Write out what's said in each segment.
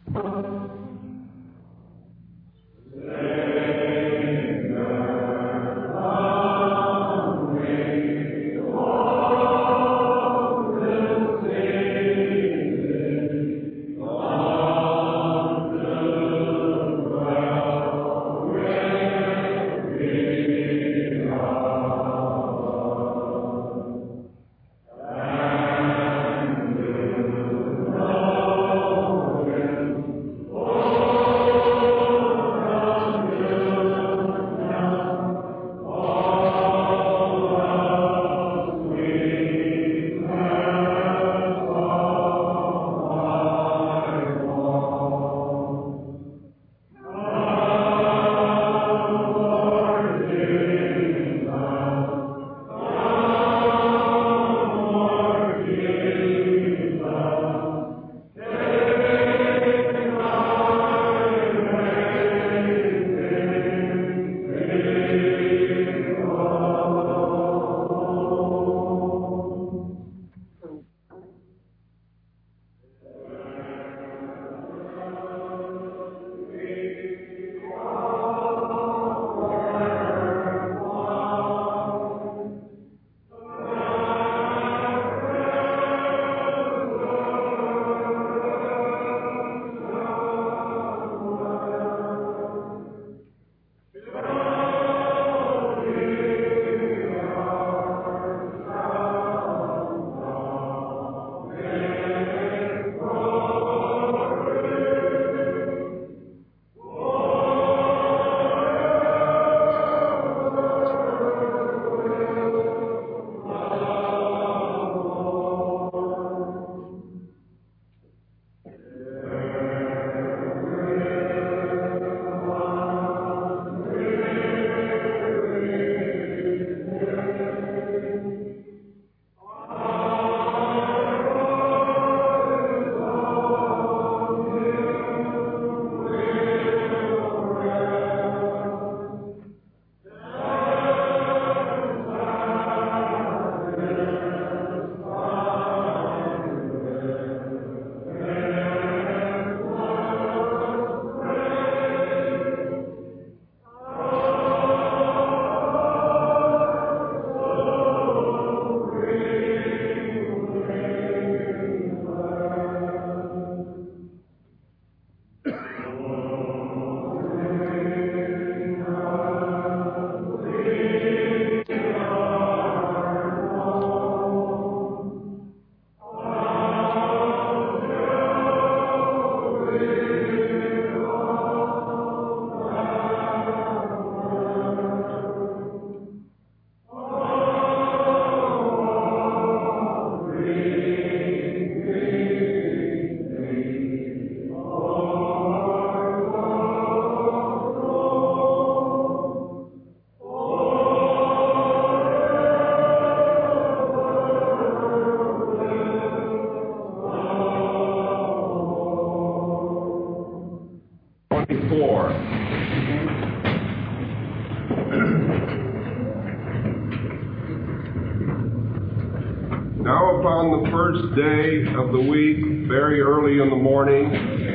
Now upon the first day of the week, very early in the morning,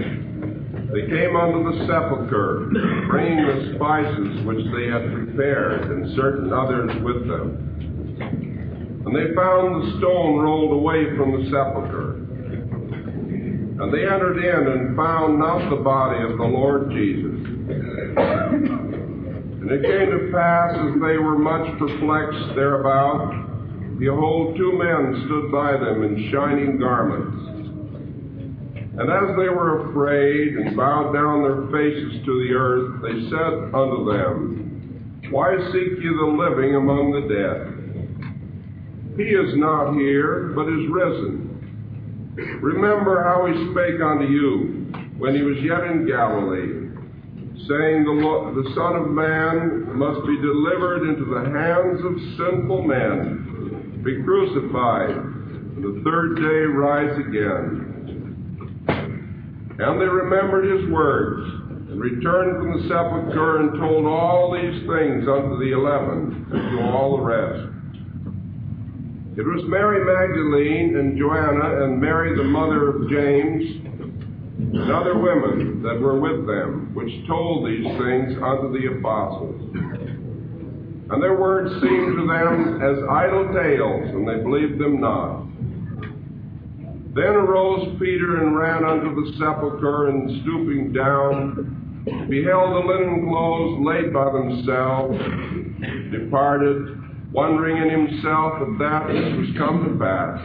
they came unto the sepulchre, bringing the spices which they had prepared, and certain others with them. And they found the stone rolled away from the sepulchre. And they entered in and found not the body of the Lord Jesus. And it came to pass, as they were much perplexed thereabout, behold, two men stood by them in shining garments. And as they were afraid and bowed down their faces to the earth, they said unto them, Why seek ye the living among the dead? He is not here, but is risen. Remember how he spake unto you when he was yet in Galilee, saying, The Son of Man must be delivered into the hands of sinful men, be crucified, and the third day rise again. And they remembered his words, and returned from the sepulchre, and told all these things unto the 11, and to all the rest. It was Mary Magdalene, and Joanna, and Mary the mother of James, and other women that were with them, which told these things unto the apostles. And their words seemed to them as idle tales, and they believed them not. Then arose Peter and ran unto the sepulchre, and stooping down, beheld the linen clothes laid by themselves, departed, wondering in himself at that which was come to pass.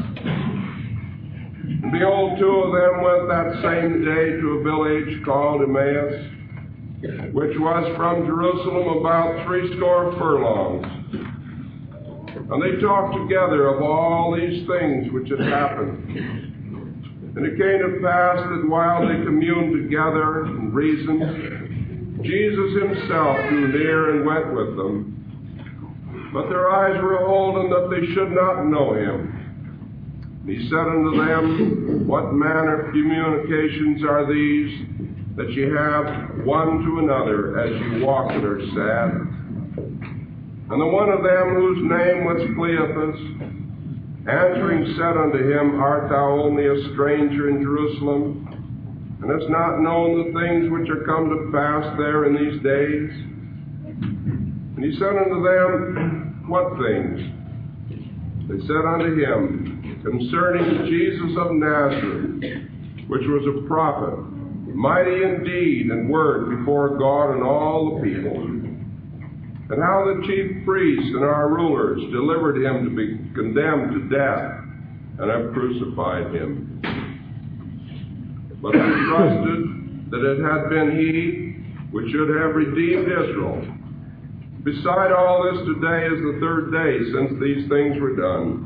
And behold, two of them went that same day to a village called Emmaus, which was from Jerusalem about 80 furlongs. And they talked together of all these things which had happened. And it came to pass that while they communed together and reasoned, Jesus himself drew near and went with them. But their eyes were holden that they should not know him. And he said unto them, What manner of communications are these that ye have one to another as ye walk and are sad? And the one of them, whose name was Cleophas, answering said unto him, Art thou only a stranger in Jerusalem, and hast not known the things which are come to pass there in these days? And he said unto them, What things? They said unto him, Concerning Jesus of Nazareth, which was a prophet, mighty in deed and word before God and all the people, and how the chief priests and our rulers delivered him to be condemned to death, and have crucified him. But I trusted that it had been he which should have redeemed Israel. Beside all this, today is the third day since these things were done.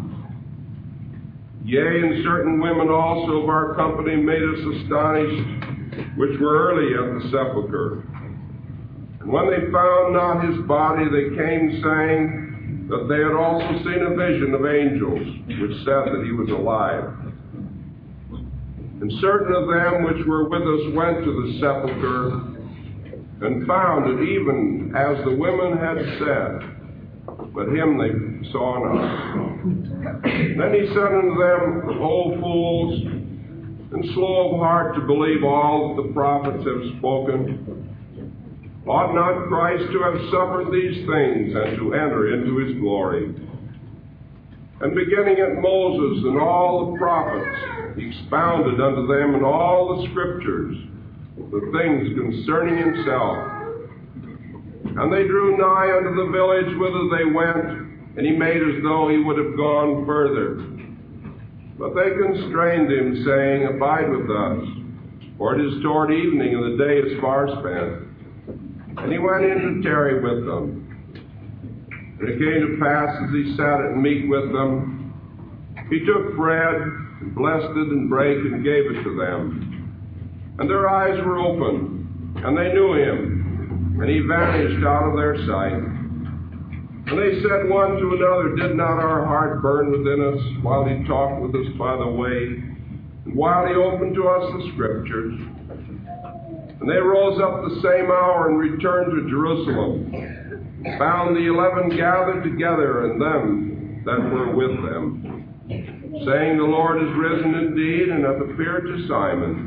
Yea, and certain women also of our company made us astonished, which were early at the sepulchre. And when they found not his body, they came saying that they had also seen a vision of angels, which said that he was alive. And certain of them which were with us went to the sepulchre, and found it even as the women had said, but him they saw not. Then he said unto them, O fools, and slow of heart to believe all that the prophets have spoken. Ought not Christ to have suffered these things, and to enter into his glory? And beginning at Moses and all the prophets, he expounded unto them in all the scriptures the things concerning himself. And they drew nigh unto the village whither they went, and he made as though he would have gone further. But they constrained him, saying, Abide with us, for it is toward evening, and the day is far spent. And he went in to tarry with them. And it came to pass, as he sat at meat with them, he took bread, and blessed it, and brake, and gave it to them. And their eyes were opened, and they knew him, and he vanished out of their sight. And they said one to another, Did not our heart burn within us while he talked with us by the way, and while he opened to us the scriptures? And they rose up the same hour and returned to Jerusalem, found the 11 gathered together, and them that were with them, saying, The Lord is risen indeed, and hath appeared to Simon.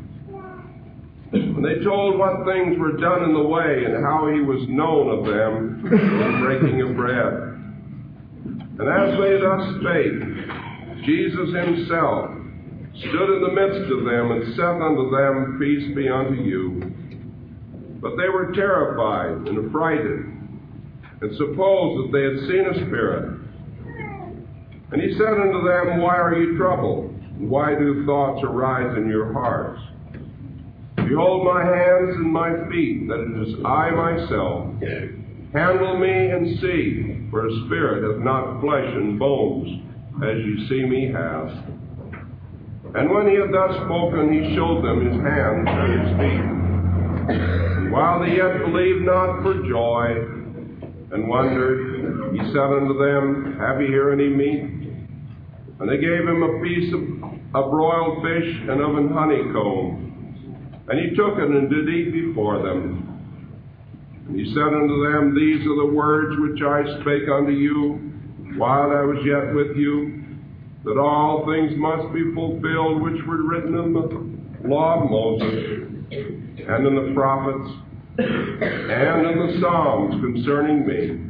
And they told what things were done in the way, and how he was known of them in breaking of bread. And as they thus spake, Jesus himself stood in the midst of them, and said unto them, Peace be unto you. But they were terrified and affrighted, and supposed that they had seen a spirit. And he said unto them, Why are ye troubled? And why do thoughts arise in your hearts? Behold my hands and my feet, that it is I myself. Handle me and see, for a spirit hath not flesh and bones, as ye see me have. And when he had thus spoken, he showed them his hands and his feet. And while they yet believed not for joy, and wondered, he said unto them, Have ye here any meat? And they gave him a piece of broiled fish and of an honeycomb. And he took it and did eat before them. And he said unto them, These are the words which I spake unto you while I was yet with you, that all things must be fulfilled which were written law of Moses, and in the prophets, and in the Psalms concerning me.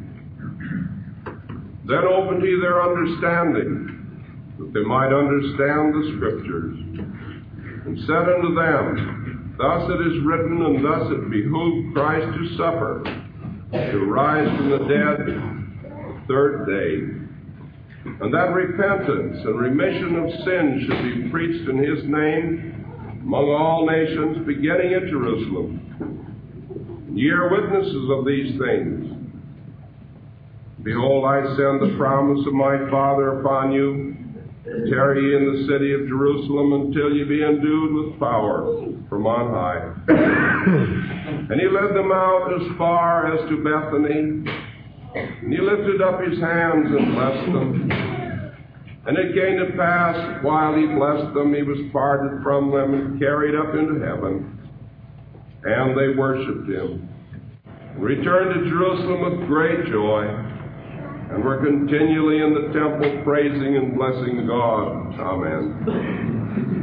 Then opened he their understanding, that they might understand the Scriptures, and said unto them, Thus it is written, and thus it behooved Christ to suffer, to rise from the dead the third day, and that repentance and remission of sins should be preached in his name among all nations, beginning at Jerusalem. Ye are witnesses of these things. Behold, I send the promise of my Father upon you. Tarry ye in the city of Jerusalem until ye be endued with power from on high. And he led them out as far as to Bethany, and he lifted up his hands and blessed them. And it came to pass, while he blessed them, he was parted from them and carried up into heaven. And they worshipped him, and returned to Jerusalem with great joy, and were continually in the temple praising and blessing God. Amen.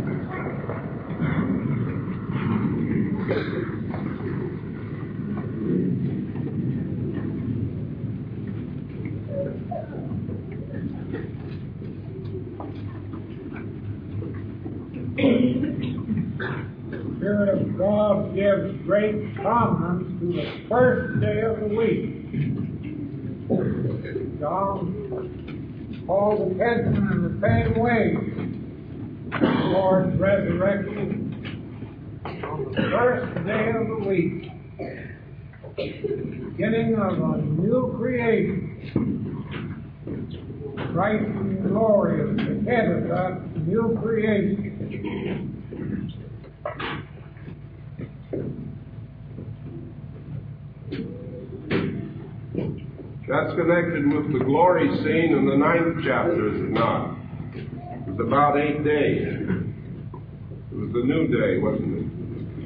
The Spirit of God gives great prominence to the first day of the week. John calls attention in the same way to the Lord's resurrection on the first day of the week, beginning of a new creation. Christ in glory is the head of that new creation. That's connected with the glory scene in the 9th chapter, is it not? It was about 8 days. It was the new day, wasn't it?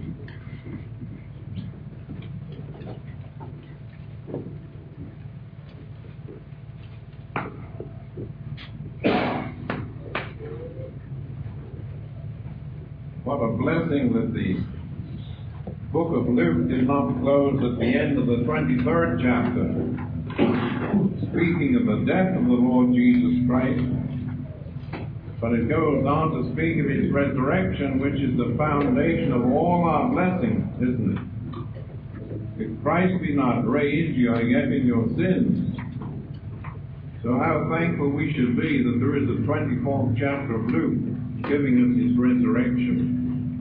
What a blessing that the book of Luke did not close at the end of the 23rd chapter, speaking of the death of the Lord Jesus Christ, but it goes on to speak of his resurrection, which is the foundation of all our blessings, isn't it? If Christ be not raised, you are yet in your sins. So how thankful we should be that there is a 24th chapter of Luke giving us his resurrection.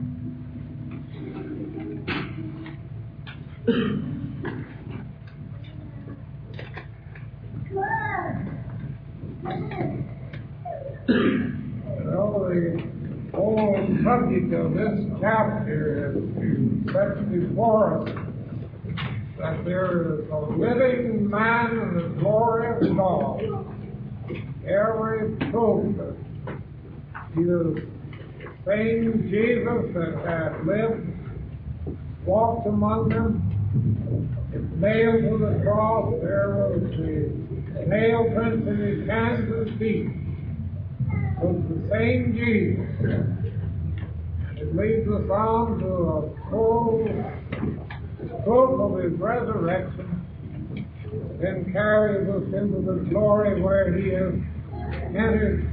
The whole subject of this chapter is set before us that there is a living man in the glory of God. Every proof that he is the same Jesus that had lived, walked among them, nailed to the cross. There was the nail prints in his hands and feet. It was the same Jesus. It leads us on to a full proof of his resurrection, then carries us into the glory where he is entered,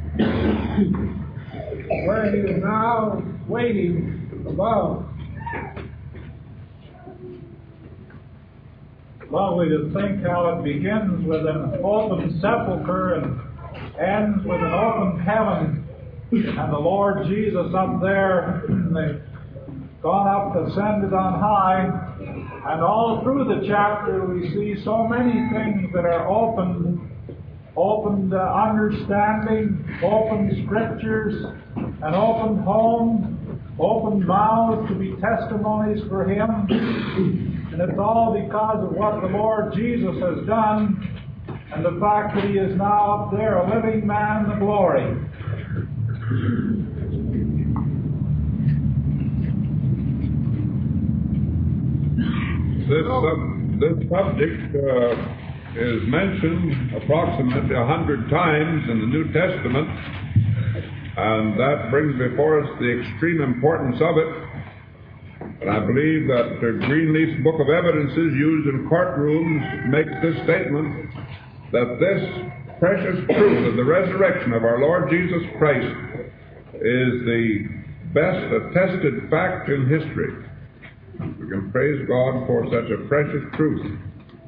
where he is now waiting above. Lovely to think how it begins with an open sepulchre and ends with an open heaven, and the Lord Jesus up there, they've gone up, ascended on high, and all through the chapter we see so many things that are opened understanding, open scriptures, an open home, open mouths to be testimonies for him. And it's all because of what the Lord Jesus has done and the fact that he is now up there, a living man in the glory. This subject is mentioned approximately 100 times in the New Testament, And that brings before us the extreme importance of it. And I believe that Greenleaf's Book of Evidences used in courtrooms makes this statement, that this precious truth of the resurrection of our Lord Jesus Christ is the best attested fact in history. We can praise God for such a precious truth.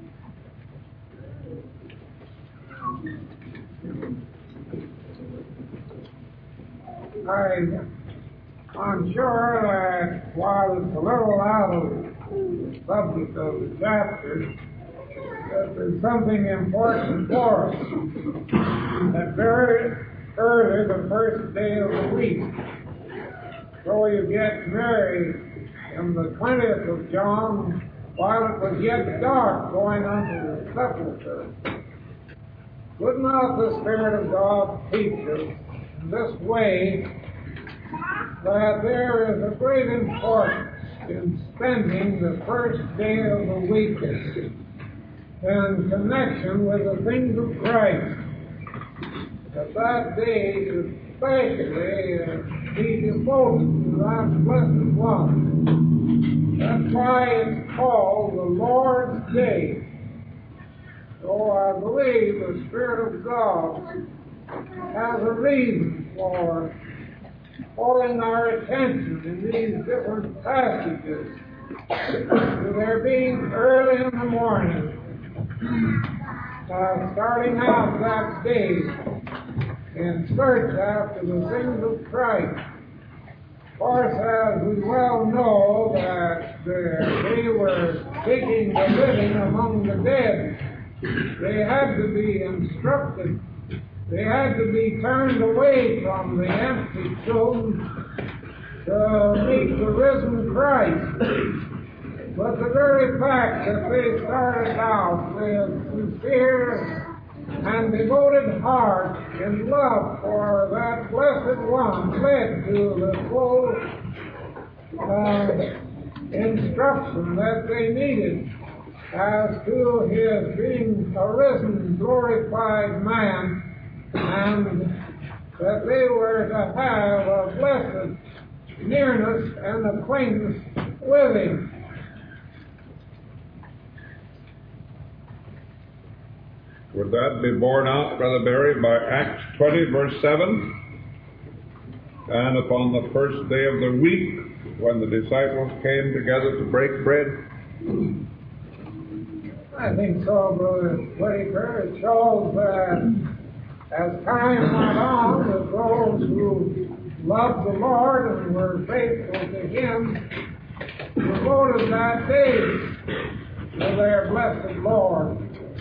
I'm sure that while it's a little out of the subject of the chapter, that there's something important for us. That very early, the first day of the week, so you get married in the 20th of John, while it was yet dark, going unto the sepulchre. Would not the Spirit of God teach us in this way that there is a great importance in spending the first day of the week in connection with the things of Christ? That day especially be devoted to that blessed one. That's why it's called the Lord's Day. So I believe the Spirit of God has a reason for calling our attention in these different passages to their being early in the morning, starting out that day in search after the things of Christ. Of course, as we well know, that they were seeking the living among the dead. They had to be instructed. They had to be turned away from the empty tombs to meet the risen Christ. But the very fact that they started out with sincere and devoted heart in love for that blessed one led to the full instruction that they needed as to his being a risen, glorified man, and that they were to have a blessed nearness and acquaintance with him. Would that be borne out, Brother Barry, by Acts 20, verse 7? And upon the first day of the week, when the disciples came together to break bread? I think so, Brother Whitaker. It shows that as time went on, that those who loved the Lord and were faithful to Him devoted that day to their blessed Lord.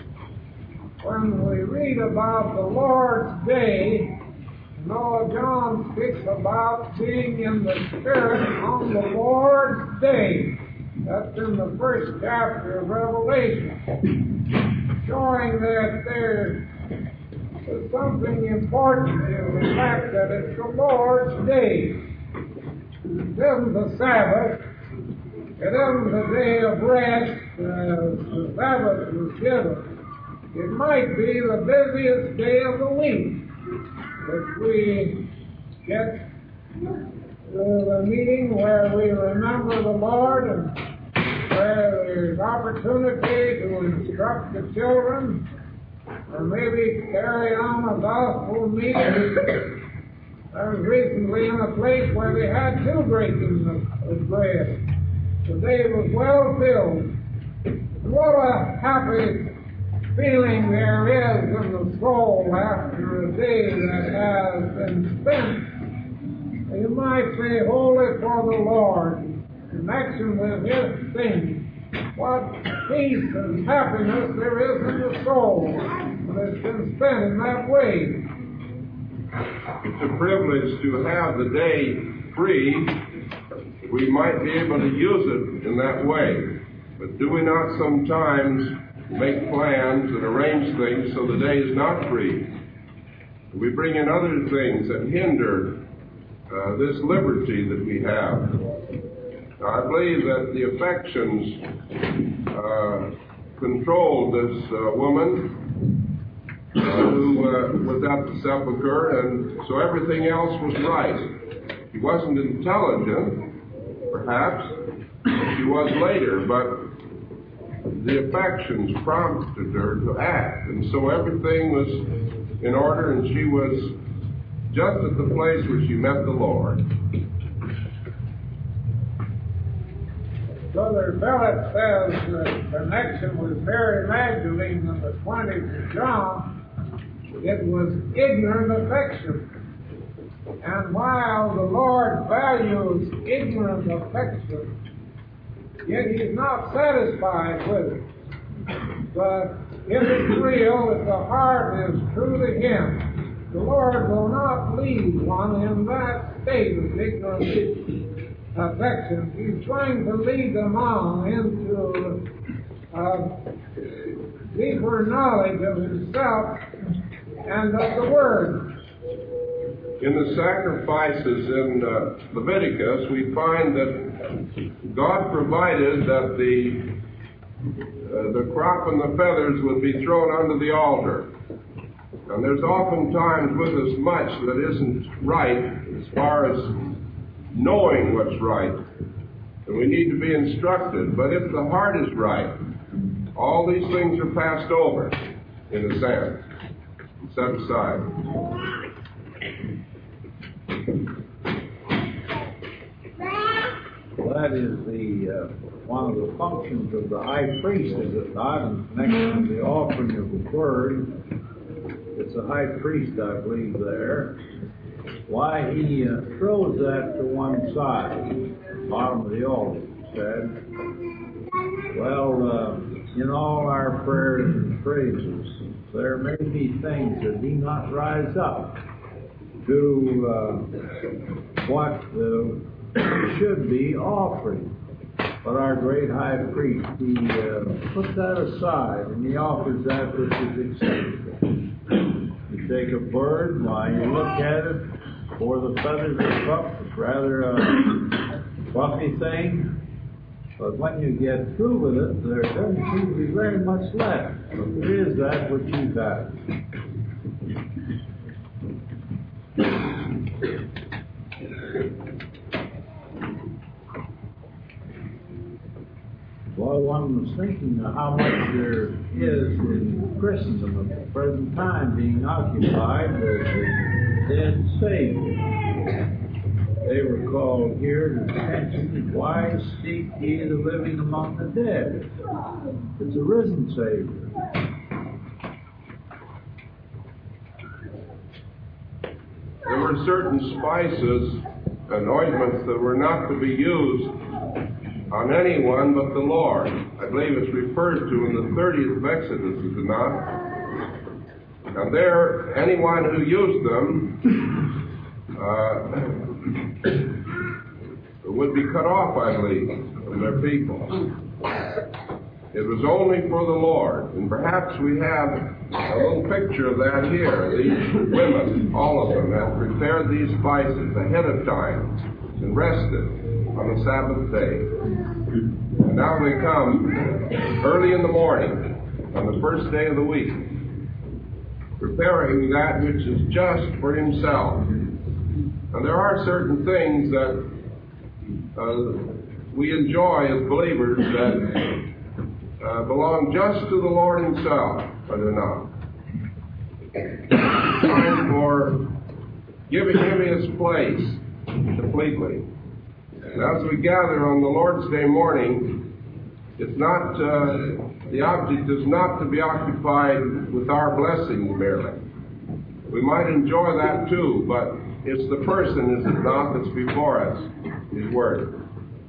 When we read about the Lord's Day, Noah John speaks about being in the Spirit on the Lord's Day. That's in the first chapter of Revelation, showing that there is something important in the fact that it's the Lord's Day. It isn't the Sabbath. It isn't the day of rest as the Sabbath was given. It might be the busiest day of the week if we get to the meeting where we remember the Lord and where there's opportunity to instruct the children or maybe carry on a gospel meeting. I was recently in a place where they had 2 breakings of bread. The day was well filled. And what a happy feeling there is in the soul after a day that has been spent, you might say, wholly for the Lord, in connection with His things. What peace and happiness there is in the soul when it's been spent in that way. It's a privilege to have the day free. We might be able to use it in that way. But do we not sometimes make plans and arrange things so the day is not free? We bring in other things that hinder this liberty that we have. Now, I believe that the affections controlled this woman, who was at the sepulchre, and so everything else was right. She wasn't intelligent, perhaps, as she was later, but the affections prompted her to act, and so everything was in order, and she was just at the place where she met the Lord. Brother Billett says the connection with Mary Magdalene in the 20th of John, it was ignorant affection. And while the Lord values ignorant affection, yet He's not satisfied with it. But if it's real, if the heart is true to Him, the Lord will not leave one in that state of ignorant affection. He's trying to lead them on into deeper knowledge of Himself and of the Word. In the sacrifices in Leviticus, we find that God provided that the crop and the feathers would be thrown under the altar. And there's oftentimes with us much that isn't right as far as knowing what's right. And we need to be instructed. But if the heart is right, all these things are passed over, in a sense, set aside. Well, that is one of the functions of the high priest, is it not, in connection with the offering of the word. It's a high priest, I believe, there. Why he throws that to one side, bottom of the altar, he said. Well, in all our prayers and praises, there may be things that do not rise up to what should be offering. But our great high priest, he puts that aside and he offers that which is acceptable. You take a bird, why you look at it, for the feathers are puffed, it's rather a fluffy thing. But when you get through with it, there doesn't seem to be very much left. But there is that which you got. Well, one was thinking of how much there is in Christendom at the present time being occupied with the dead Savior. They were called here to attention, why seek ye the living among the dead? It's a risen Savior. There were certain spices and ointments that were not to be used on anyone but the Lord. I believe it's referred to in the 30th of Exodus, is it not? And there, anyone who used them would be cut off, I believe, from their people. It was only for the Lord. And perhaps we have a little picture of that here. These women, all of them, had prepared these spices ahead of time and rested on the Sabbath day. And now they come early in the morning, on the first day of the week, preparing that which is just for Himself. And there are certain things that we enjoy as believers that belong just to the Lord Himself, are they not? Time for giving Him His place completely. And as we gather on the Lord's Day morning, it's not, the object is not to be occupied with our blessings merely. We might enjoy that too, but it's the person, is it not, that's before us, His Word.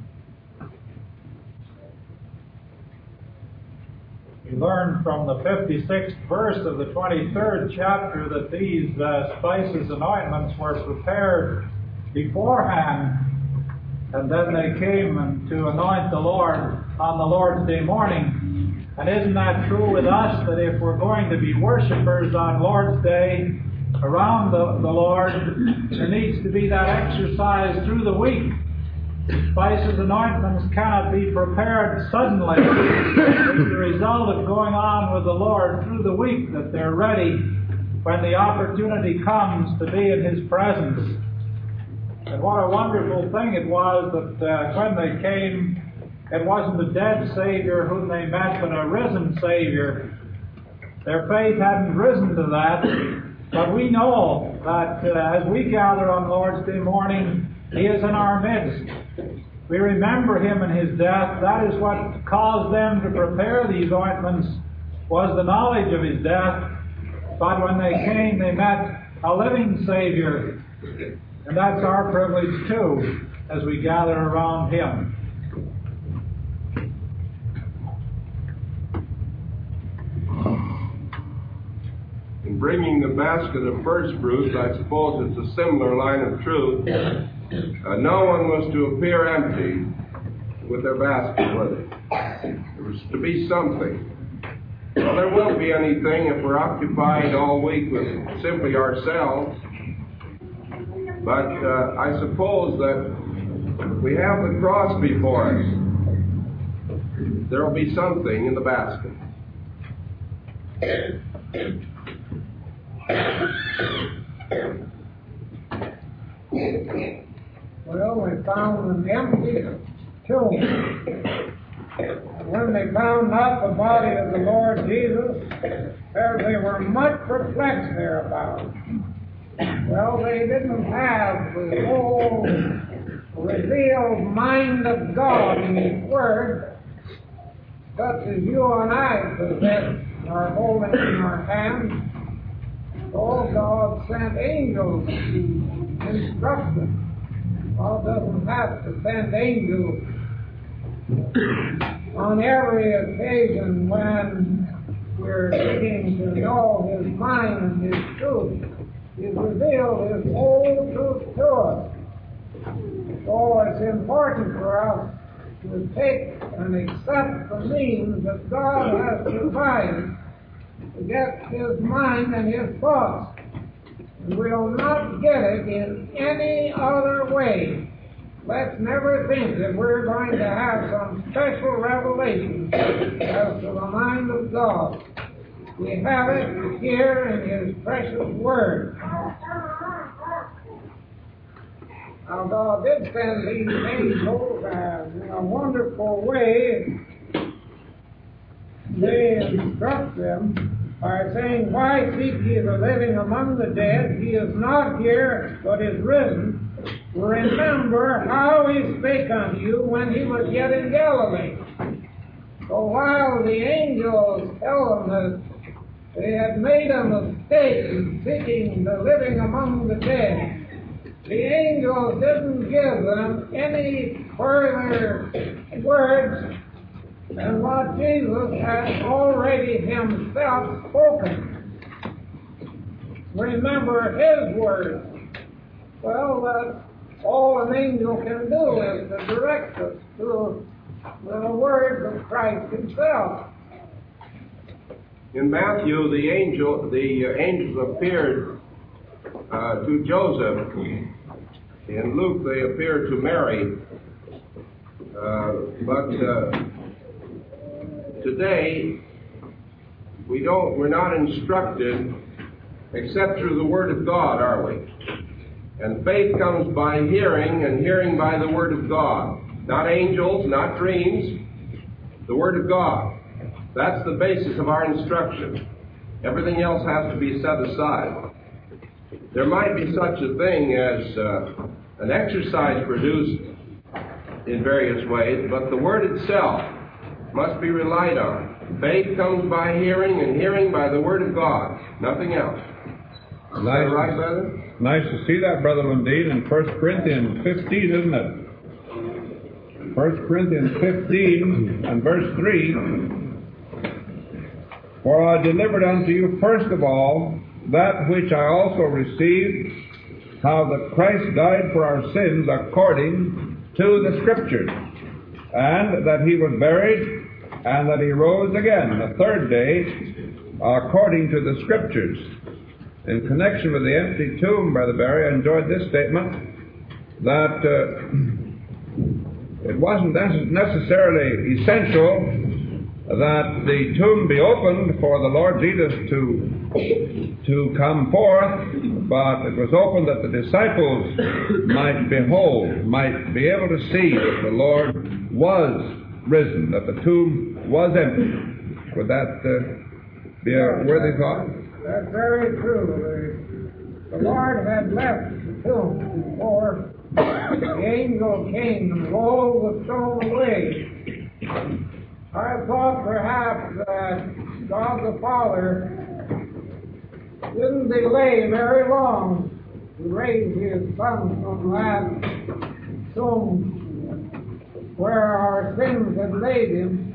We learn from the 56th verse of the 23rd chapter that these spices and ointments were prepared beforehand, and then they came to anoint the Lord on the Lord's Day morning. And isn't that true with us, that if we're going to be worshipers on Lord's Day around the Lord, there needs to be that exercise through the week spices and ointments cannot be prepared suddenly. It's the result of going on with the Lord through the week that they're ready when the opportunity comes to be in His presence. And what a wonderful thing it was that when they came, it wasn't a dead Savior whom they met, but a risen Savior. Their faith hadn't risen to that, but we know that as we gather on Lord's Day morning, He is in our midst. We remember Him and His death. That is what caused them to prepare these ointments, was the knowledge of His death. But when they came, they met a living Savior. And that's our privilege too, as we gather around Him. In bringing the basket of first fruits, I suppose it's a similar line of truth. No one was to appear empty with their basket, was it? There was to be something. Well, there won't be anything if we're occupied all week with simply ourselves. But I suppose that if we have the cross before us, there will be something in the basket. Well, they found an empty tomb. And when they found not the body of the Lord Jesus, they were much perplexed thereabout. Well, they didn't have the whole revealed mind of God in His Word, such as you and I possess, are holding in our hands. Oh, God sent angels to instruct them. God doesn't have to send angels on every occasion when we're seeking to know His mind and His truth. He's revealed His whole truth to us. So it's important for us to take and accept the means that God has provided to get His mind and His thoughts. And we'll not get it in any other way. Let's never think that we're going to have some special revelation as to the mind of God. We have it here in His precious Word. Now, God did send these angels in a wonderful way. They instruct them by saying, "Why seek ye the living among the dead? He is not here, but is risen. Remember how He spake unto you when He was yet in Galilee." So while the angels tell them that they had made a mistake in seeking the living among the dead, the angels didn't give them any further words than what Jesus had already Himself spoken. Remember His words. Well, that's all an angel can do, is to direct us to the words of Christ Himself. In Matthew, the angels appeared to Joseph. In Luke, they appeared to Mary. But today, we're not instructed except through the Word of God, are we? And faith comes by hearing, and hearing by the Word of God. Not angels, not dreams, the Word of God. That's the basis of our instruction. Everything else has to be set aside. There might be such a thing as an exercise produced in various ways, but the Word itself must be relied on. Faith comes by hearing, and hearing by the Word of God. Nothing else. Is that right, brother? Nice to see that, Brother Lundeen, in 1 Corinthians 15, isn't it? 1 Corinthians 15 and verse 3. For I delivered unto you first of all that which I also received, how that Christ died for our sins according to the Scriptures, and that He was buried, and that He rose again the third day according to the Scriptures. In connection with the empty tomb, Brother Barry, I enjoyed this statement, that it wasn't necessarily essential that the tomb be opened for the Lord Jesus to come forth, but it was opened that the disciples might behold, might be able to see that the Lord was risen, that the tomb was empty. Would that be a worthy thought? That's very true. The Lord had left the tomb before the angel came and rolled the stone away. I thought perhaps that God the Father didn't delay very long to raise His Son from that tomb where our sins had laid Him,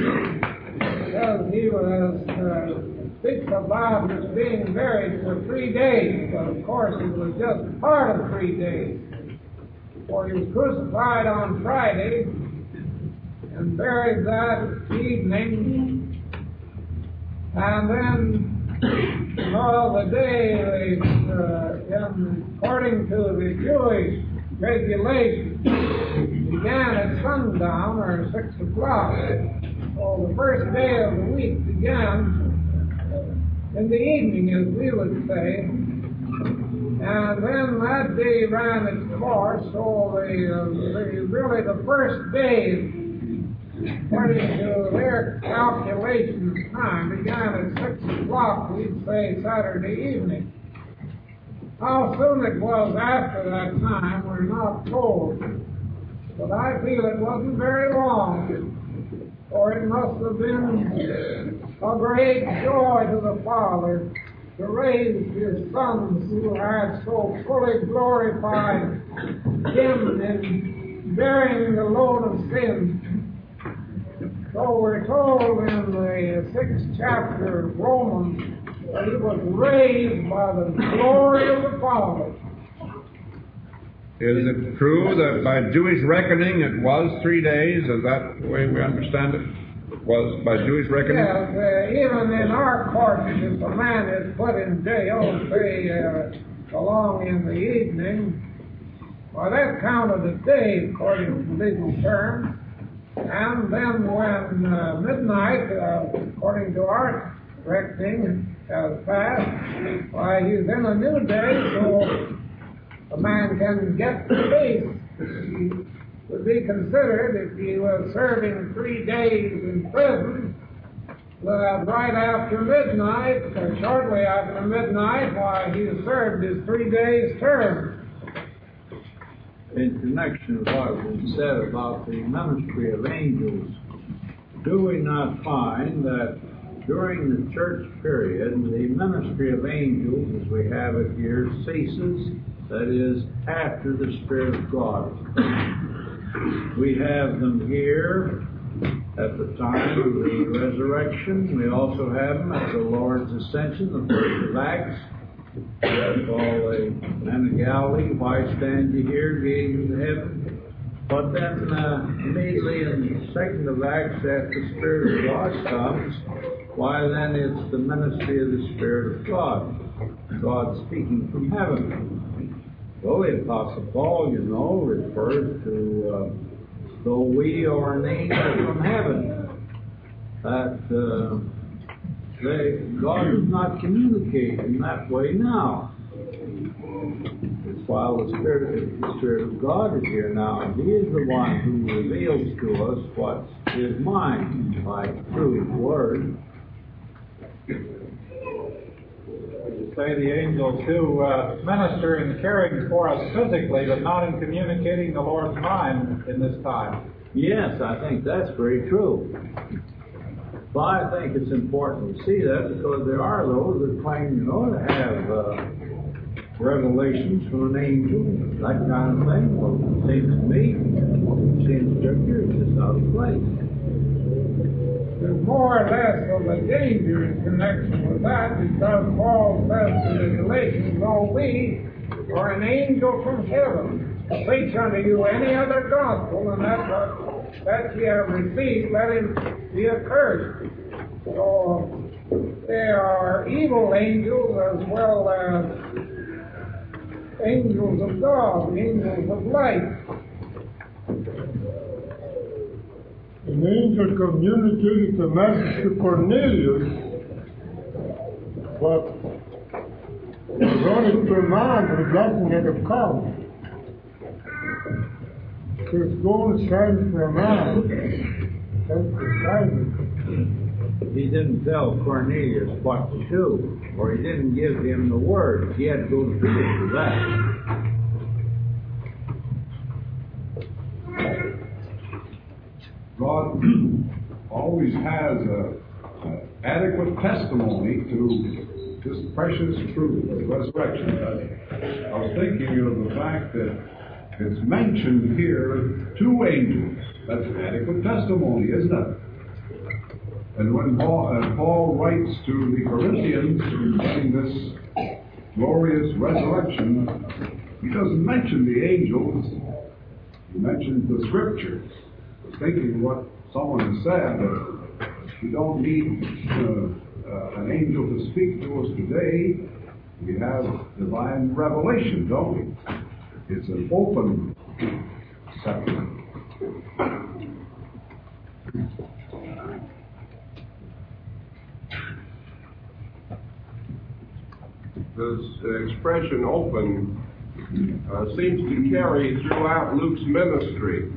because He was speaks about His being buried for 3 days, but of course it was just part of 3 days. For He was crucified on Friday and buried that evening, and then the day, according to the Jewish regulations, began at sundown or 6 o'clock. So the first day of the week began in the evening, as we would say, and then that day ran its course. So really the first day, according to their calculations of time, began at 6 o'clock, we'd say Saturday evening. How soon it was after that time, we're not told. But I feel it wasn't very long, or it must have been a great joy to the Father to raise His sons who had so fully glorified Him in bearing the load of sin. So we're told in the 6th chapter of Romans that He was raised by the glory of the Father. Is it true that by Jewish reckoning it was 3 days? Is that the way we understand it? It was by Jewish reckoning? Yes, even in our courts, if a man is put in jail, say, along in the evening, well, that's counted a day according to legal terms. And then when midnight, according to our reckoning, has passed, why, he's in a new day, so a man can get released. He would be considered, if he was serving 3 days in prison, right after midnight, or shortly after midnight, why, he served his 3 days term. In connection with what was said about the ministry of angels, do we not find that during the church period, the ministry of angels, as we have it here, ceases, that is, after the Spirit of God? We have them here at the time of the resurrection. We also have them at the Lord's ascension, the first of Acts. That's all the men of Galilee, why stand you here, gazing to heaven? But then immediately in the 2nd of Acts, after the Spirit of God comes, why then it's the ministry of the Spirit of God, God speaking from heaven. So the Apostle Paul, refers to, though we are an angel from heaven, that God does not communicate in that way now. It's while the Spirit of God is here now, and He is the one who reveals to us what's His mind by through His Word. You say the angels do minister in caring for us physically, but not in communicating the Lord's mind in this time. Yes, I think that's very true. But I think it's important to see that because there are those that claim, to have revelations from an angel, that kind of thing. Well, it seems to me, what we see in Scripture is just out of place. There's more or less of a danger in connection with that, because Paul says to the Galatians, "Though we are an angel from heaven, preach unto you any other gospel, and that ye have received, let him be accursed." So there are evil angels as well as angels of God, angels of light. An angel communicated the message to Cornelius, but it was only to a man the blessing had to come. His gold shines for a man. That's the sign. He didn't tell Cornelius what to do, or he didn't give him the word. He had to go to Peter for that. God always has an adequate testimony to this precious truth of the resurrection. I was thinking of the fact that it's mentioned here 2 angels. That's adequate testimony, isn't it? And when Paul writes to the Corinthians concerning this glorious resurrection, he doesn't mention the angels. He mentions the scriptures. Thinking what someone has said, that we don't need an angel to speak to us today. We have divine revelation, don't we? It's an open scepter. This expression open seems to carry throughout Luke's ministry.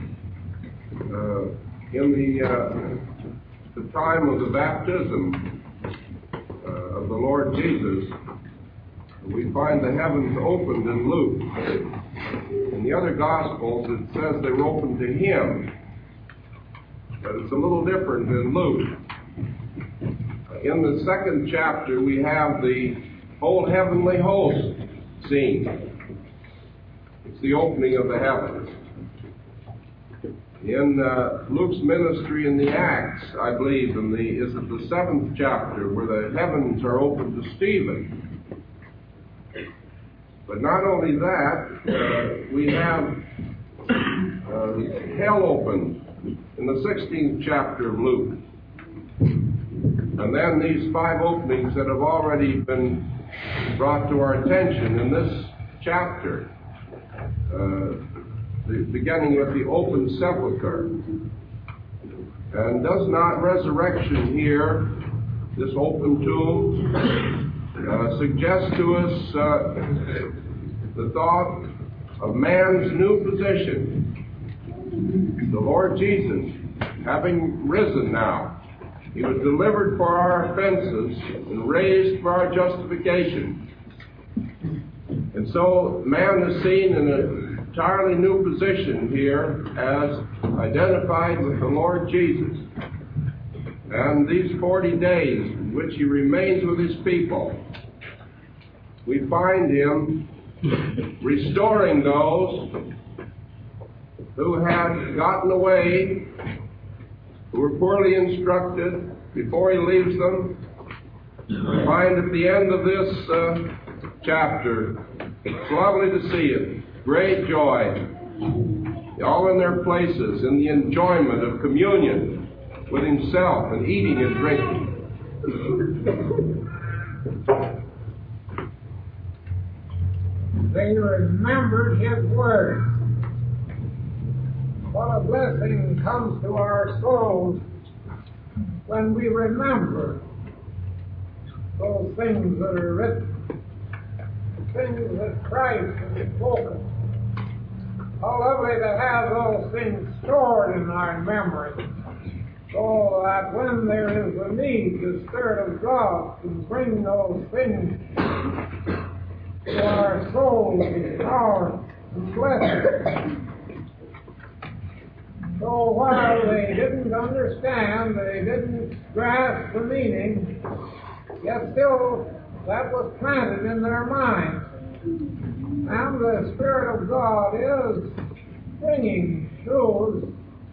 In the time of the baptism of the Lord Jesus, we find the heavens opened in Luke. In the other Gospels, it says they were opened to him, but it's a little different in Luke. In the 2nd chapter, we have the whole heavenly host scene. It's the opening of the heavens. In Luke's ministry in the Acts, I believe, is it the 7th chapter, where the heavens are opened to Stephen. But not only that, we have hell opened in the 16th chapter of Luke. And then these 5 openings that have already been brought to our attention in this chapter. Beginning with the open sepulchre. And does not resurrection here, this open tomb, suggest to us the thought of man's new position? The Lord Jesus, having risen now, he was delivered for our offenses and raised for our justification. And so man is seen in an entirely new position here as identified with the Lord Jesus. And these 40 days in which he remains with his people, we find him restoring those who had gotten away, who were poorly instructed before he leaves them. We find at the end of this chapter, it's lovely to see it. Great joy, all in their places, in the enjoyment of communion with himself and eating and drinking. They remembered his word. What a blessing comes to our souls when we remember those things that are written, the things that Christ has spoken. How lovely to have those things stored in our memory, so that when there is a need, the Spirit of God can bring those things to our souls in power and blessing. So while they didn't understand, they didn't grasp the meaning, yet still that was planted in their minds. And the Spirit of God is bringing truths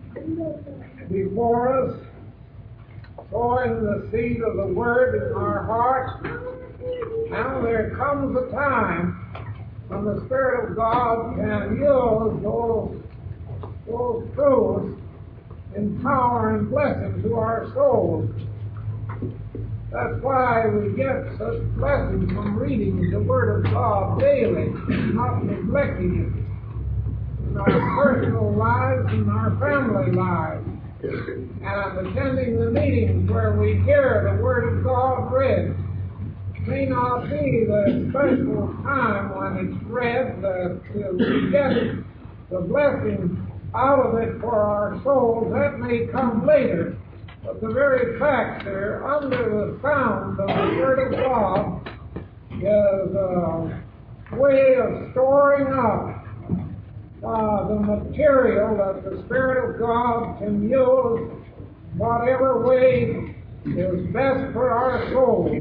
before us, sowing the seed of the Word in our hearts. And there comes a time when the Spirit of God can use those truths in power and blessing to our souls. That's why we get such blessings from reading the Word of God daily, not neglecting it in our personal lives and our family lives. and attending the meetings where we hear the Word of God read. May not be the special time when it's read that we get the blessing out of it for our souls. That may come later. But the very fact they're under the sound of the Word of God is a way of storing up the material that the Spirit of God can use whatever way is best for our souls.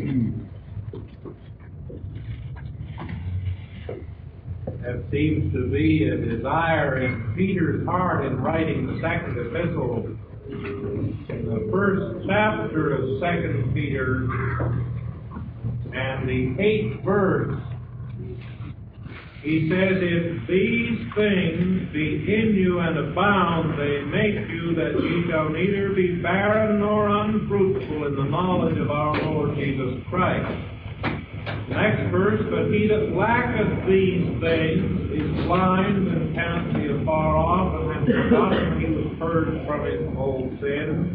That seems to be a desire in Peter's heart in writing the second epistle. In the first chapter of 2 Peter and the 8th verse, he says, "If these things be in you and abound, they make you that ye shall neither be barren nor unfruitful in the knowledge of our Lord Jesus Christ." Next verse, "But he that lacketh these things is blind and cannot see afar off, and hath forgotten he was purged from his old sin."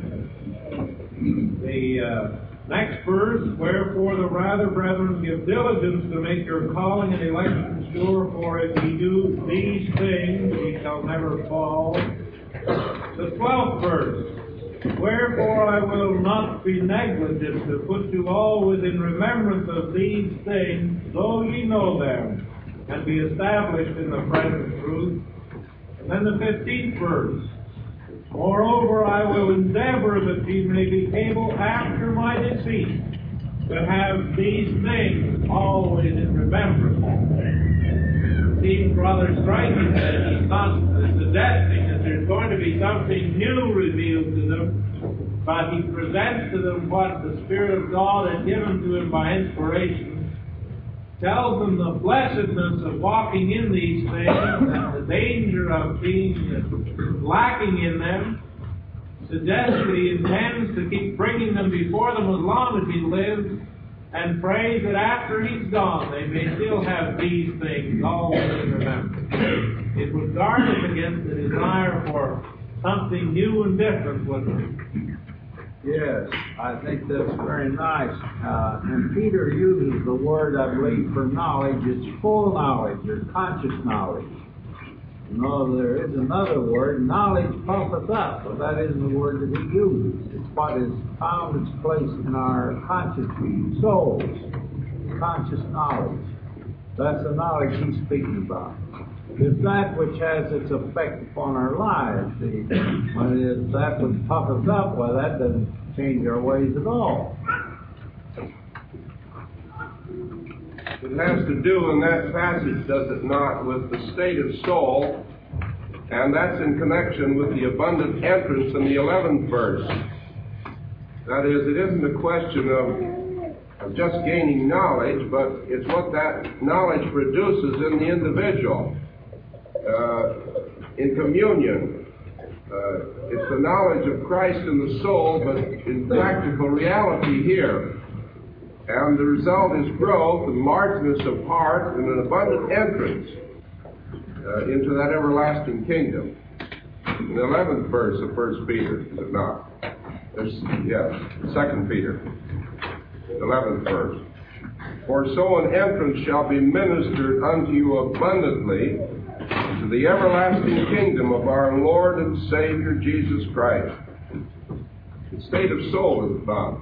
The next verse, "Wherefore the rather, brethren, give diligence to make your calling and election sure, for if ye do these things, ye shall never fall." The 12th verse, "Wherefore I will not be negligent to put you always in remembrance of these things, though ye know them, and be established in the present truth." And then the 15th verse, "Moreover I will endeavor that ye may be able after my decease to have these things always in remembrance." It seems rather striking that he's not suggesting that there's going to be something new revealed to them, but he presents to them what the Spirit of God had given to him by inspiration, tells them the blessedness of walking in these things and the danger of being lacking in them, suggests that he intends to keep bringing them before them as long as he lives, and prays that after he's gone they may still have these things always in remembrance. It would guard us against the desire for something new and different, wouldn't it? Yes, I think that's very nice. And Peter uses the word, I believe, for knowledge. It's full knowledge or conscious knowledge. You know, there is another word, knowledge puffeth up, but that isn't the word that he uses. It's what has found its place in our conscious souls, conscious knowledge. That's the knowledge he's speaking about. It's that which has its effect upon our lives. See, when it's that which puffeth up, well, that doesn't change our ways at all. It has to do in that passage, does it not, with the state of soul, and that's in connection with the abundant entrance in the 11th verse. That is, it isn't a question of just gaining knowledge, but it's what that knowledge produces in the individual. In communion, it's the knowledge of Christ in the soul, but in practical reality here. And the result is growth and largeness of heart and an abundant entrance into that everlasting kingdom. In the 11th verse of 1 Peter, is it not? Yes, 2 Peter, 11th verse. "For so an entrance shall be ministered unto you abundantly to the everlasting kingdom of our Lord and Savior Jesus Christ." The state of soul is found.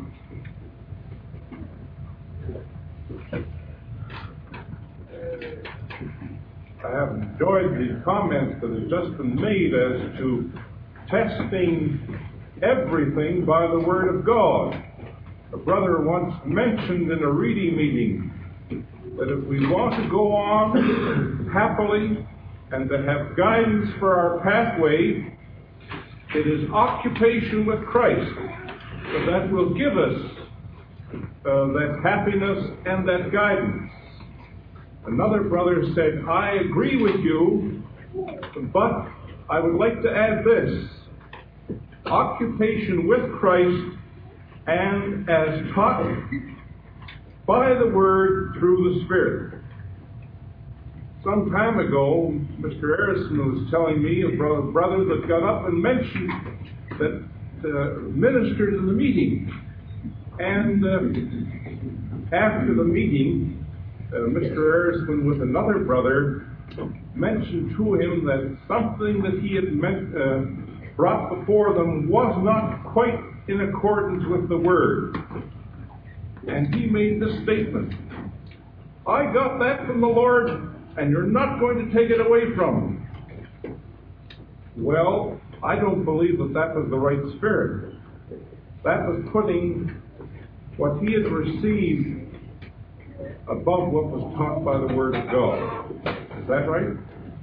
I have enjoyed the comments that have just been made as to testing everything by the Word of God. A brother once mentioned in a reading meeting that if we want to go on happily and to have guidance for our pathway, it is occupation with Christ. So that will give us that happiness and that guidance. Another brother said, "I agree with you, but I would like to add this. Occupation with Christ and as taught by the Word through the Spirit." Some time ago, Mr. Harrison was telling me of a brother that got up and mentioned that ministered in the meeting. And after the meeting, Mr. Erskin with another brother mentioned to him that something that he had brought before them was not quite in accordance with the Word. And he made this statement: I got that from the Lord, and you're not going to take it away from me. Well, I don't believe that that was the right spirit. That was putting what he had received above what was taught by the Word of God. Is that right?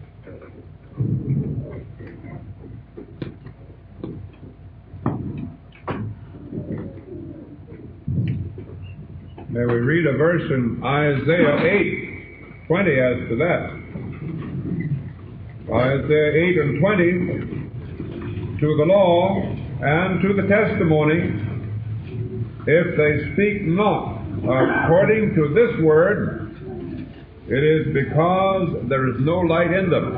May we read a verse in Isaiah 8:20 as to that. Isaiah 8 and 20, to the law and to the testimony, if they speak not according to this word, it is because there is no light in them.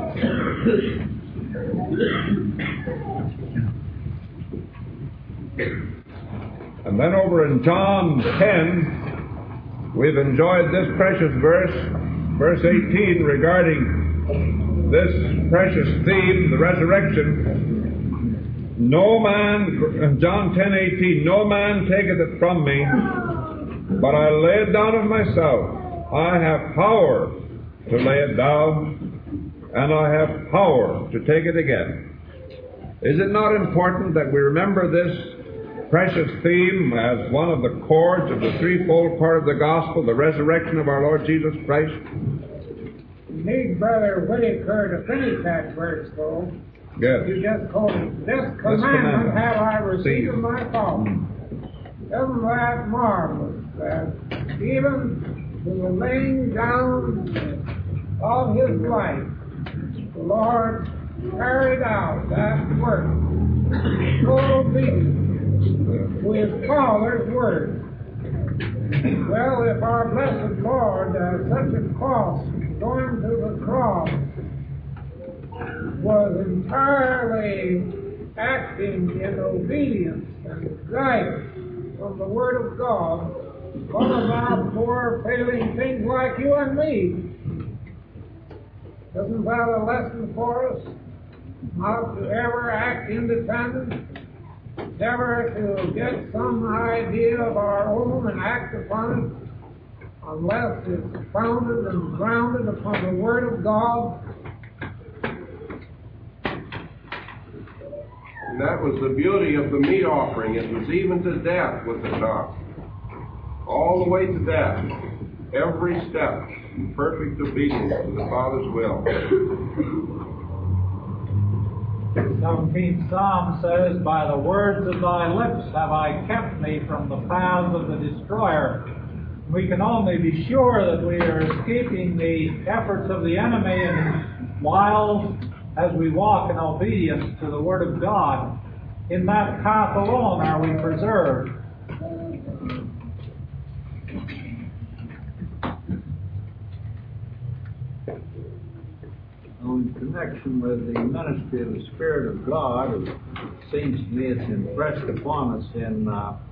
And then over in John 10, we've enjoyed this precious verse 18, regarding this precious theme, the resurrection. No man, John 10:18, no man taketh it from me, but I lay it down of myself. I have power to lay it down, and I have power to take it again. Is it not important that we remember this precious theme as one of the chords of the threefold part of the gospel, the resurrection of our Lord Jesus Christ? You need Brother Whitaker to finish that verse, though. Yes. You just quoted, this commandment have I received of my Father. Isn't that marvelous? That even to the laying down of his life, the Lord carried out that work, full obedience to his Father's word. Well, if our blessed Lord, such a cost, going to the cross, was entirely acting in obedience and guidance from the Word of God, what about poor failing things like you and me? Isn't that a lesson for us? Not to ever act independent, never to get some idea of our own and act upon it, unless it's founded and grounded upon the Word of God. And that was the beauty of the meat offering. It was even to death with the top. All the way to death. Every step in perfect obedience to the Father's will. The 17th Psalm says, by the words of thy lips have I kept me from the paths of the destroyer. We can only be sure that we are escaping the efforts of the enemy and wiles as we walk in obedience to the Word of God. In that path alone are we preserved. In connection with the ministry of the Spirit of God, it seems to me it's impressed upon us in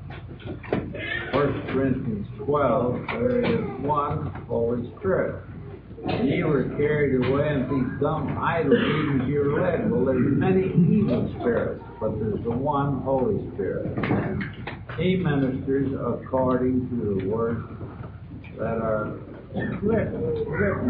1 Corinthians 12, there is one Holy Spirit. Ye were carried away in these dumb idols, even as you were led. Well, there's many evil spirits, but there's the one Holy Spirit. And He ministers according to the words that are written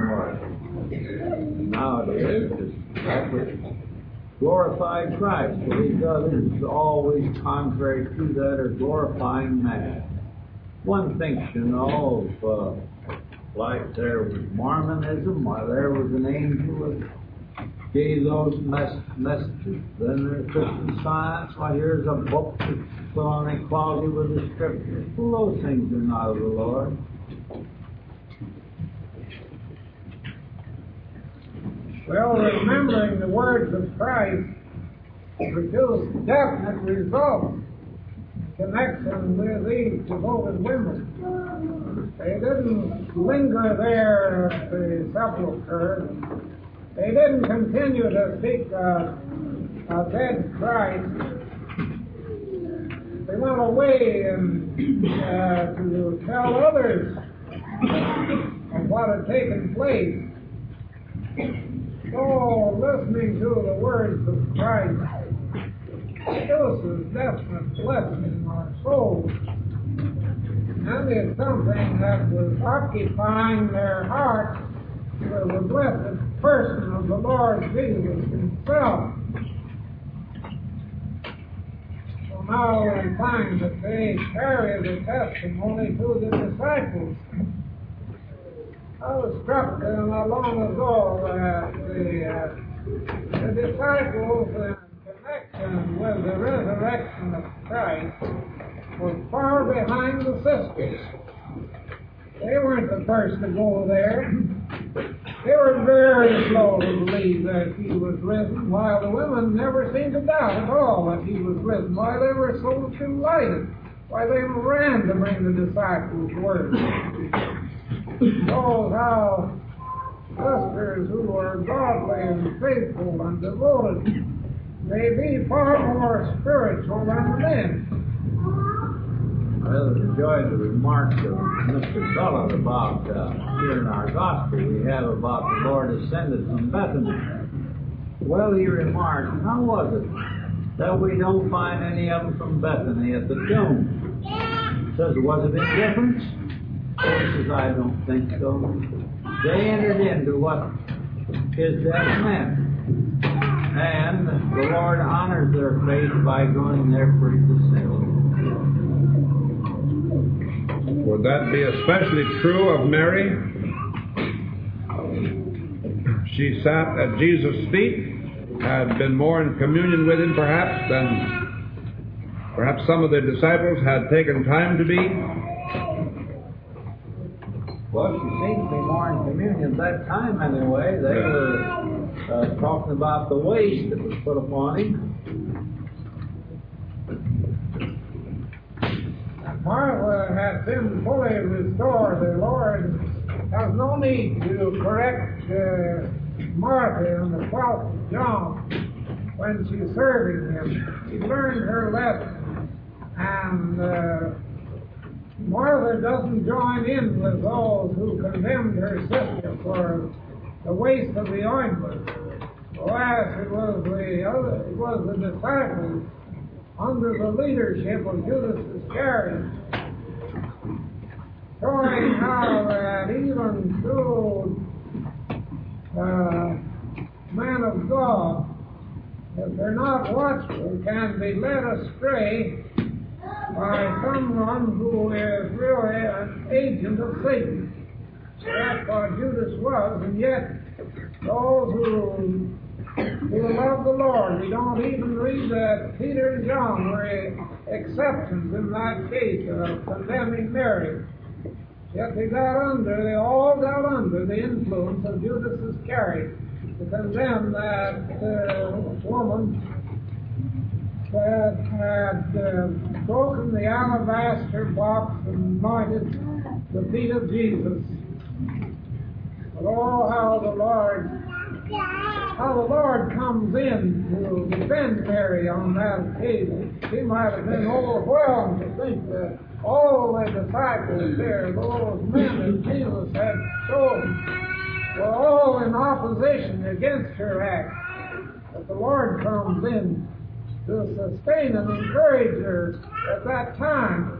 nowadays. That which glorified Christ. What He does is always contrary to that, or glorifying man. One thinks, you know, of like there was Mormonism, why there was an angel that gave those messages. Then there's Christian Science, why here's a book that's put on a closet with the Scriptures. Well, those things are not of the Lord. Well, remembering the words of Christ produced definite results in connection with these devoted women. They didn't linger there at the sepulchre. They didn't continue to seek a dead Christ. went away and to tell others of what had taken place. So, listening to the words of Christ, this is definite blessing in our souls. And it's something that was occupying their hearts with the blessed person of the Lord Jesus Himself. So now we find that they carry the testimony to the disciples. I was struck not long ago that the disciples in connection with the resurrection of Christ were far behind the sisters. They weren't the first to go there. They were very slow to believe that He was risen, while the women never seemed to doubt at all that He was risen. Why, they were so delighted. Why, they ran to bring the disciples word. Shows how sisters who are godly and faithful and devoted may be far more spiritual than the men. I really enjoyed the remarks of Mr. Sullivan about here in our gospel we have about the Lord ascended from Bethany. Well, he remarked, how was it that we don't find any of them from Bethany at the tomb? He says, was it a difference? He says, I don't think so. They entered into what His death meant. And the Lord honors their faith by going there for His ascension. Would that be especially true of Mary? She sat at Jesus' feet, had been more in communion with Him perhaps than perhaps some of the disciples had taken time to be. Well, she seemed to be more in communion at that time anyway. They were talking about the waste that was put upon Him. Martha had been fully restored. The Lord has no need to correct Martha in the 12th of John when she's serving Him. She learned her lesson, and Martha doesn't join in with those who condemned her sister for the waste of the ointment. Alas, it was the disciples under the leadership of Judas Iscariot, showing how that even through men of God, if they're not watchful, can be led astray by someone who is really an agent of Satan. That's what Judas was, and yet those who love the Lord, we don't even read that Peter and John were exceptions in that case of condemning Mary. Yet they all got under the influence of Judas Iscariot to condemn that woman that had broken the alabaster box and anointed the feet of Jesus. But oh, how the Lord comes in to defend Mary on that occasion. She might have been overwhelmed to think that all the disciples there, those men that Jesus had chosen, were all in opposition against her act. But the Lord comes in to sustain and encourage her at that time.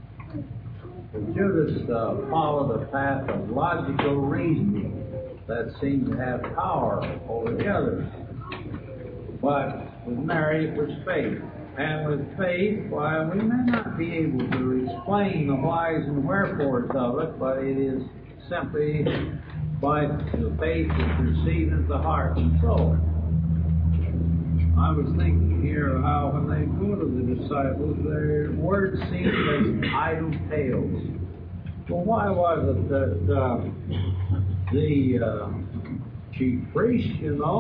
Judas followed a path of logical reasoning that seemed to have power over the others. But with Mary, it was faith. And with faith, why, we may not be able to explain the whys and wherefores of it, but it is simply by the faith that's received into the heart and soul. I was thinking here how when they go to the disciples, their words seem like idle tales. Well, why was it that the chief priests,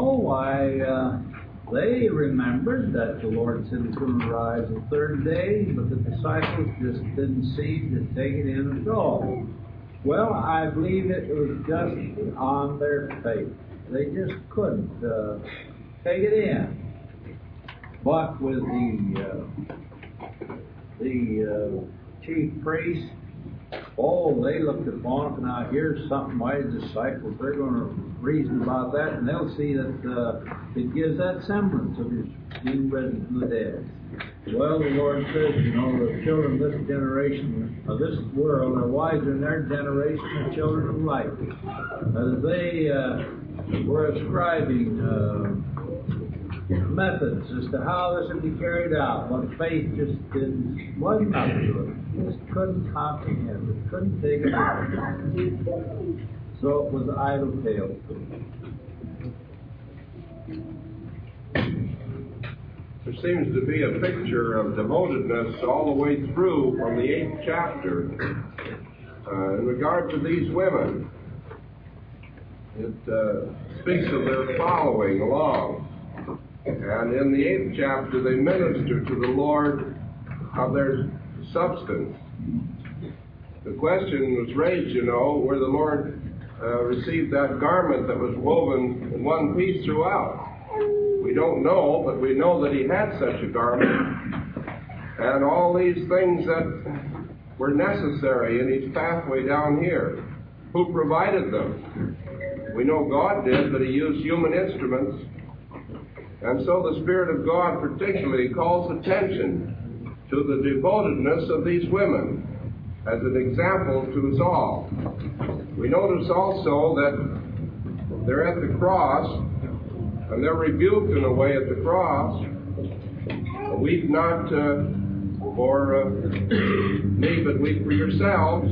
they remembered that the Lord said He was going to rise the third day, but the disciples just didn't seem to take it in at all. Well, I believe it was just on their faith. They just couldn't take it in. But with the the chief priests, oh, they looked upon it. Now here's something why the disciples, they're going to reason about that, and they'll see that it gives that semblance of his being risen from the dead. Well, the Lord says, you know, the children of this generation, of this world, are wiser than their generation, the children of light. As they were ascribing methods as to how this would be carried out, but faith just wasn't up to it. Just couldn't comprehend it, couldn't take it on. So it was idle tales. There seems to be a picture of devotedness all the way through from the 8th chapter in regard to these women. It speaks of their following along. And in the 8th chapter, they minister to the Lord of their substance. The question was raised, you know, where the Lord received that garment that was woven in one piece throughout. We don't know, but we know that he had such a garment. And all these things that were necessary in his pathway down here. Who provided them? We know God did, but he used human instruments. And so the Spirit of God particularly calls attention to the devotedness of these women as an example to us all. We notice also that they're at the cross, and they're rebuked in a way at the cross. Weep not for me, but weep for yourselves.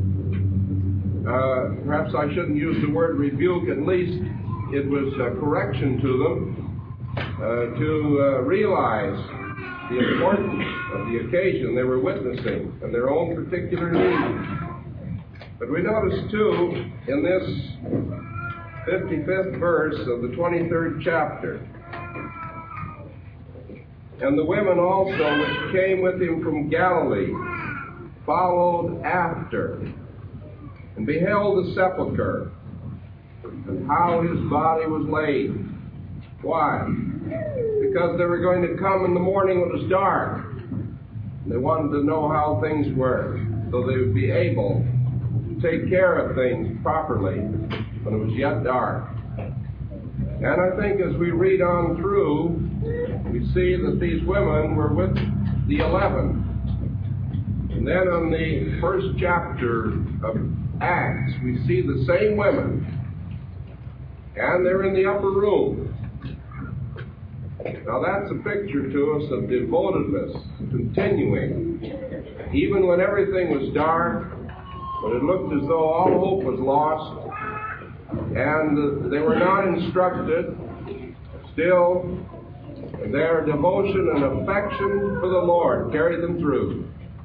Perhaps I shouldn't use the word rebuke. At least it was a correction to them to realize the importance of the occasion they were witnessing and their own particular needs. But we notice too in this 55th verse of the 23rd chapter, and the women also which came with him from Galilee followed after, and beheld the sepulchre, and how his body was laid. Why? Because they were going to come in the morning when it was dark. They wanted to know how things were, so they would be able to take care of things properly when it was yet dark. And I think as we read on through, we see that these women were with the 11. And then on the first chapter of Acts, we see the same women, and they're in the upper room. Now that's a picture to us of devotedness continuing, even when everything was dark, when it looked as though all hope was lost, and they were not instructed. Still, their devotion and affection for the Lord carried them through.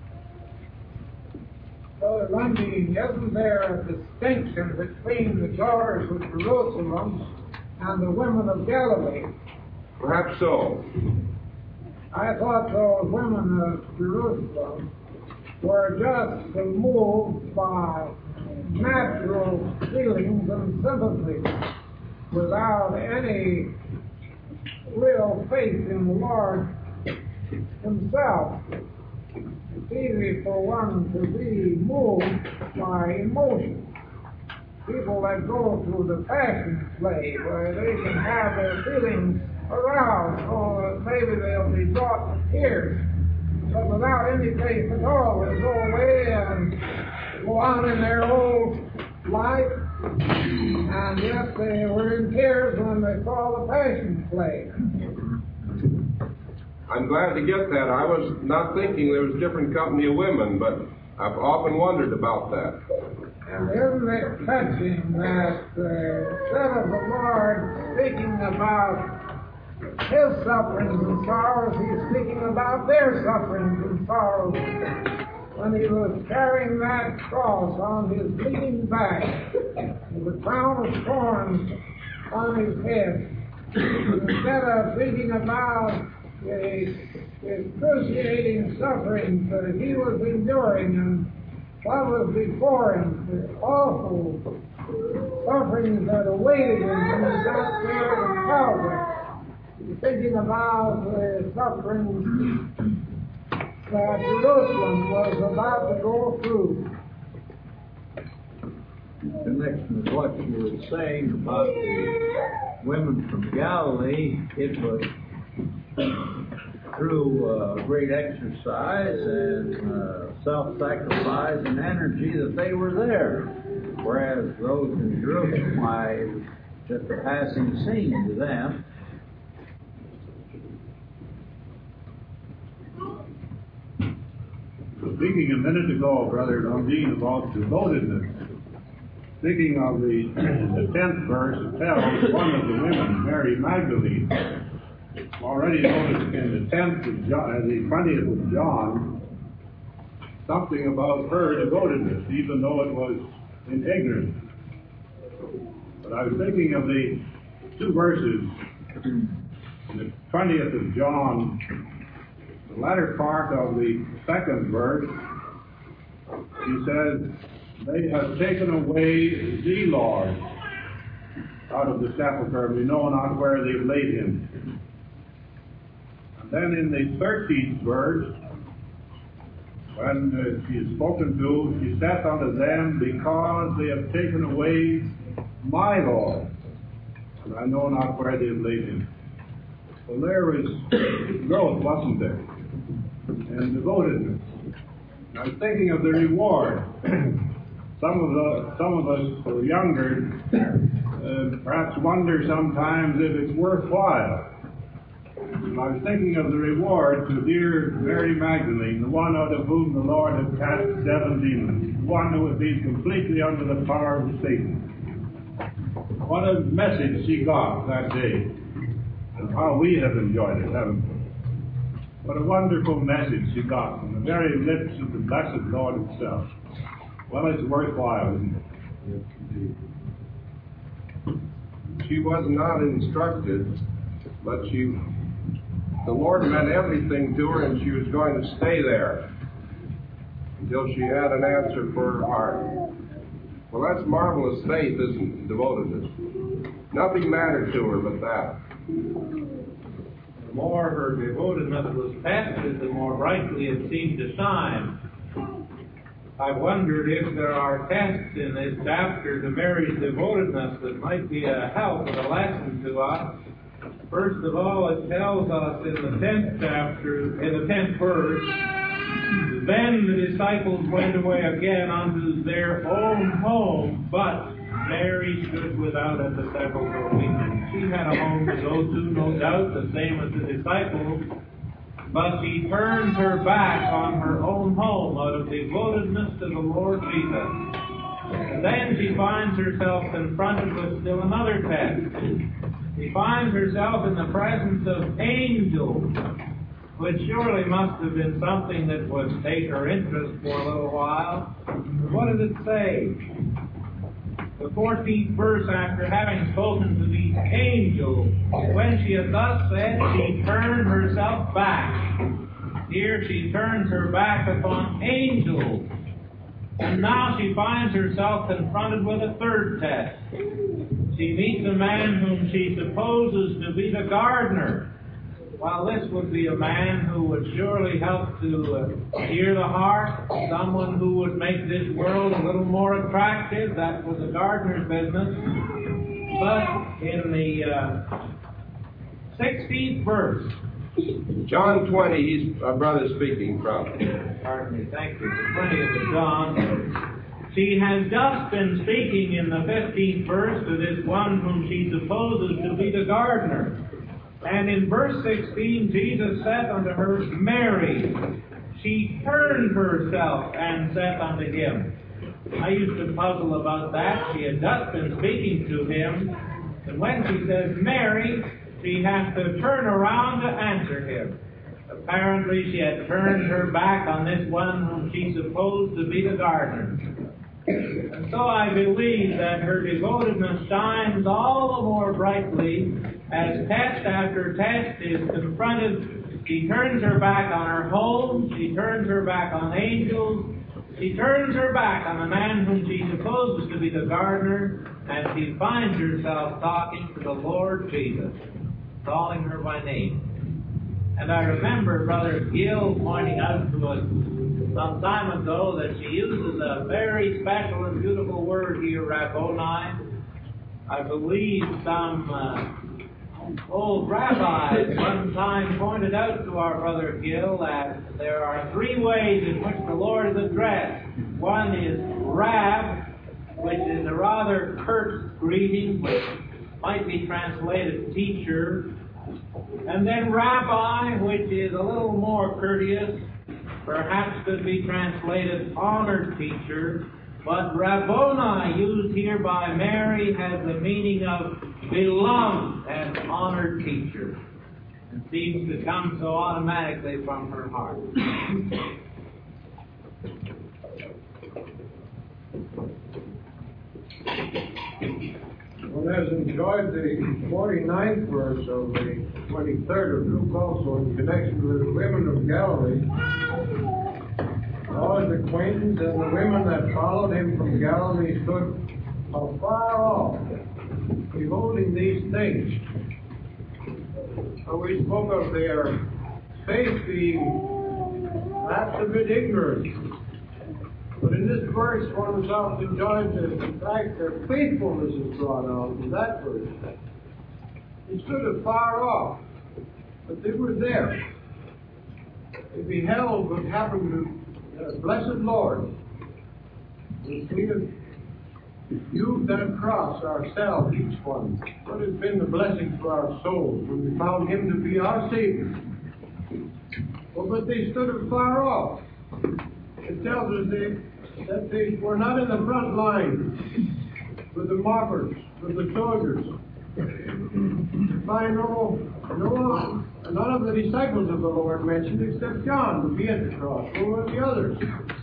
Brother Lundy, isn't there a distinction between the daughters of Jerusalem and the women of Galilee? Perhaps so. I thought those women of Jerusalem were just moved by natural feelings and sympathy without any real faith in the Lord himself. It's easy for one to be moved by emotion. People that go through the passion play where they can have their feelings aroused, or maybe they'll be brought to tears, but without any faith at all, they'll go away and go on in their old life, and yet they were in tears when they saw the passion play. I'm glad to get that. I was not thinking there was a different company of women, but I've often wondered about that. And isn't it touching that instead of the Lord speaking about his sufferings and sorrows, he's speaking about their sufferings and sorrows when he was carrying that cross on his bleeding back with a crown of thorns on his head. Instead of thinking about the excruciating sufferings that he was enduring and what was before him, the awful sufferings that awaited him when he got there in Calvary. He's thinking about the sufferings that Jerusalem was about to go through. In connection with what you were saying about the women from Galilee, it was through great exercise and self-sacrifice and energy that they were there. Whereas those in Jerusalem, why, it was just a passing scene to them. Speaking a minute ago, Brother Dundee, about devotedness, thinking of the 10th verse, it tells one of the women, Mary Magdalene, already noticed in the 10th of John, the 20th of John, something about her devotedness, even though it was in ignorance. But I was thinking of the two verses in the 20th of John, the latter part of the 2nd verse. He says, they have taken away the Lord out of the sepulchre, we know not where they've laid him. And then in the 13th verse, when she is spoken to, she saith unto them, because they have taken away my Lord, and I know not where they have laid him. Well, there was growth, wasn't there? And devotedness. I was thinking of the reward. Some of us who are younger perhaps wonder sometimes if it's worthwhile. I was thinking of the reward to dear Mary Magdalene, the one out of whom the Lord had cast 7 demons, the one who would be completely under the power of Satan. What a message she got that day, and how we have enjoyed it, haven't we? What a wonderful message she got from the very lips of the blessed Lord himself. Well, it's worthwhile, isn't it? Yes, indeed. She was not instructed, but the Lord meant everything to her, and she was going to stay there until she had an answer for her heart. Well, that's marvelous faith, isn't it? Devotedness. Nothing mattered to her but that. The more her devotedness was tested, the more brightly it seemed to shine. I wondered if there are tests in this chapter to Mary's devotedness that might be a help and a lesson to us. First of all, it tells us in the 10th chapter, in the 10th verse, then the disciples went away again unto their own home, but Mary stood without at the sepulchre weeping. She had a home to go to, no doubt, the same as the disciples, but she turns her back on her own home out of devotedness to the Lord Jesus. And then she finds herself confronted with still another test. She finds herself in the presence of angels, which surely must have been something that would take her interest for a little while. What does it say? The 14th verse, after having spoken to these angels, when she had thus said, she turned herself back. Here she turns her back upon angels. And now she finds herself confronted with a third test. She meets a man whom she supposes to be the gardener. Well, this would be a man who would surely help to steer the heart, someone who would make this world a little more attractive. That was a gardener's business. But in the 16th verse, John 20, he's our brother speaking from. Pardon me, thank you. The 20th of John. She has just been speaking in the 15th verse to this one whom she supposes to be the gardener. And in verse 16, Jesus saith unto her, Mary. She turned herself and saith unto him. I used to puzzle about that. She had just been speaking to him. And when she says Mary, she has to turn around to answer him. Apparently, she had turned her back on this one whom she supposed to be the gardener. And so I believe that her devotedness shines all the more brightly as test after test is confronted. She turns her back on her home, she turns her back on angels, she turns her back on the man whom she supposes to be the gardener, and she finds herself talking to the Lord Jesus, calling her by name. And I remember Brother Gill pointing out to us some time ago that she uses a very special and beautiful word here, Rabboni. I believe some old rabbis one time pointed out to our Brother Gill that there are three ways in which the Lord is addressed. One is Rab, which is a rather curt greeting, which might be translated teacher. And then Rabbi, which is a little more courteous, perhaps could be translated honored teacher. But Rabboni, used here by Mary, has the meaning of beloved and honored teacher. It seems to come so automatically from her heart. One has enjoyed the 49th verse of the 23rd of Luke also in connection with the women of Galilee. All his acquaintance and the women that followed him from Galilee stood afar off, beholding these things. And we spoke of their faith being perhaps a bit ignorant. But in this verse, one is often enjoyed the fact that faithfulness is brought out in that verse. They stood afar off, but they were there. They beheld what happened to the blessed Lord. We have used that cross ourselves, each one. What has been the blessing for our souls when we found Him to be our Savior? Well, but they stood afar off. It tells us that they were not in the front line with the mockers, with the soldiers. By none of the disciples of the Lord mentioned except John, to be at the cross. Who were the others?